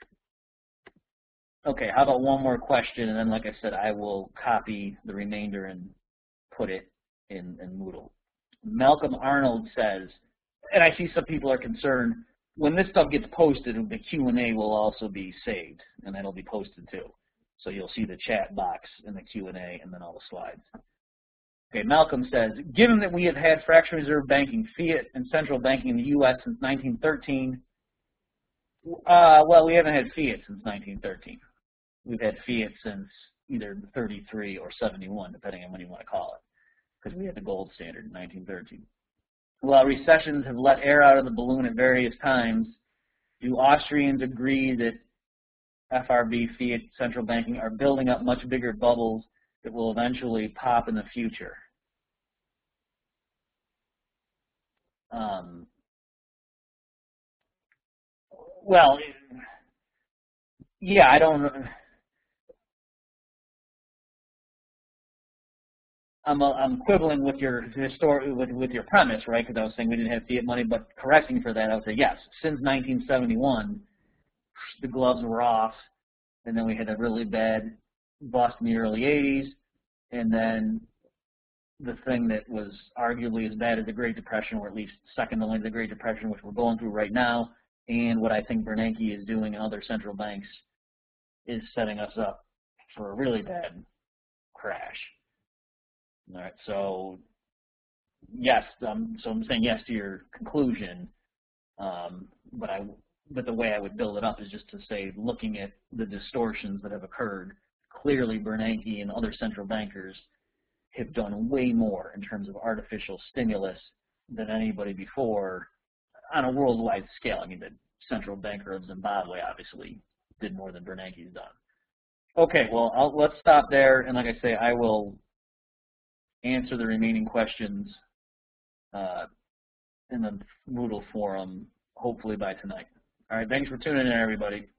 Okay, how about one more question, and then, like I said, I will copy the remainder and put it in, in Moodle. Malcolm Arnold says, and I see some people are concerned, when this stuff gets posted, the Q and A will also be saved, and that'll be posted too. So you'll see the chat box in the Q and A and then all the slides. Okay, Malcolm says, given that we have had fractional reserve banking, fiat, and central banking in the U S since nineteen thirteen, uh, well, we haven't had fiat since nineteen thirteen. We've had fiat since either thirty-three or seventy-one, depending on when you want to call it, because we had the gold standard in nineteen thirteen. While recessions have let air out of the balloon at various times, do Austrians agree that F R B, fiat, central banking are building up much bigger bubbles that will eventually pop in the future? Um, well, yeah, I don't. I'm, uh, I'm quibbling with your histor with, with your premise, right? Because I was saying we didn't have fiat money, but correcting for that, I would say yes. Since nineteen seventy-one, the gloves were off, and then we had a really bad bust in the early eighties, and then the thing that was arguably as bad as the Great Depression, or at least second only to the Great Depression, which we're going through right now, and what I think Bernanke is doing and other central banks is setting us up for a really bad crash. All right, so yes, um, so I'm saying yes to your conclusion, um, but I, but the way I would build it up is just to say, looking at the distortions that have occurred, clearly Bernanke and other central bankers have done way more in terms of artificial stimulus than anybody before on a worldwide scale. I mean, the central banker of Zimbabwe obviously did more than Bernanke's done. Okay, well, I'll, let's stop there, and like I say, I will answer the remaining questions uh, in the Moodle forum, hopefully by tonight. All right, thanks for tuning in, everybody.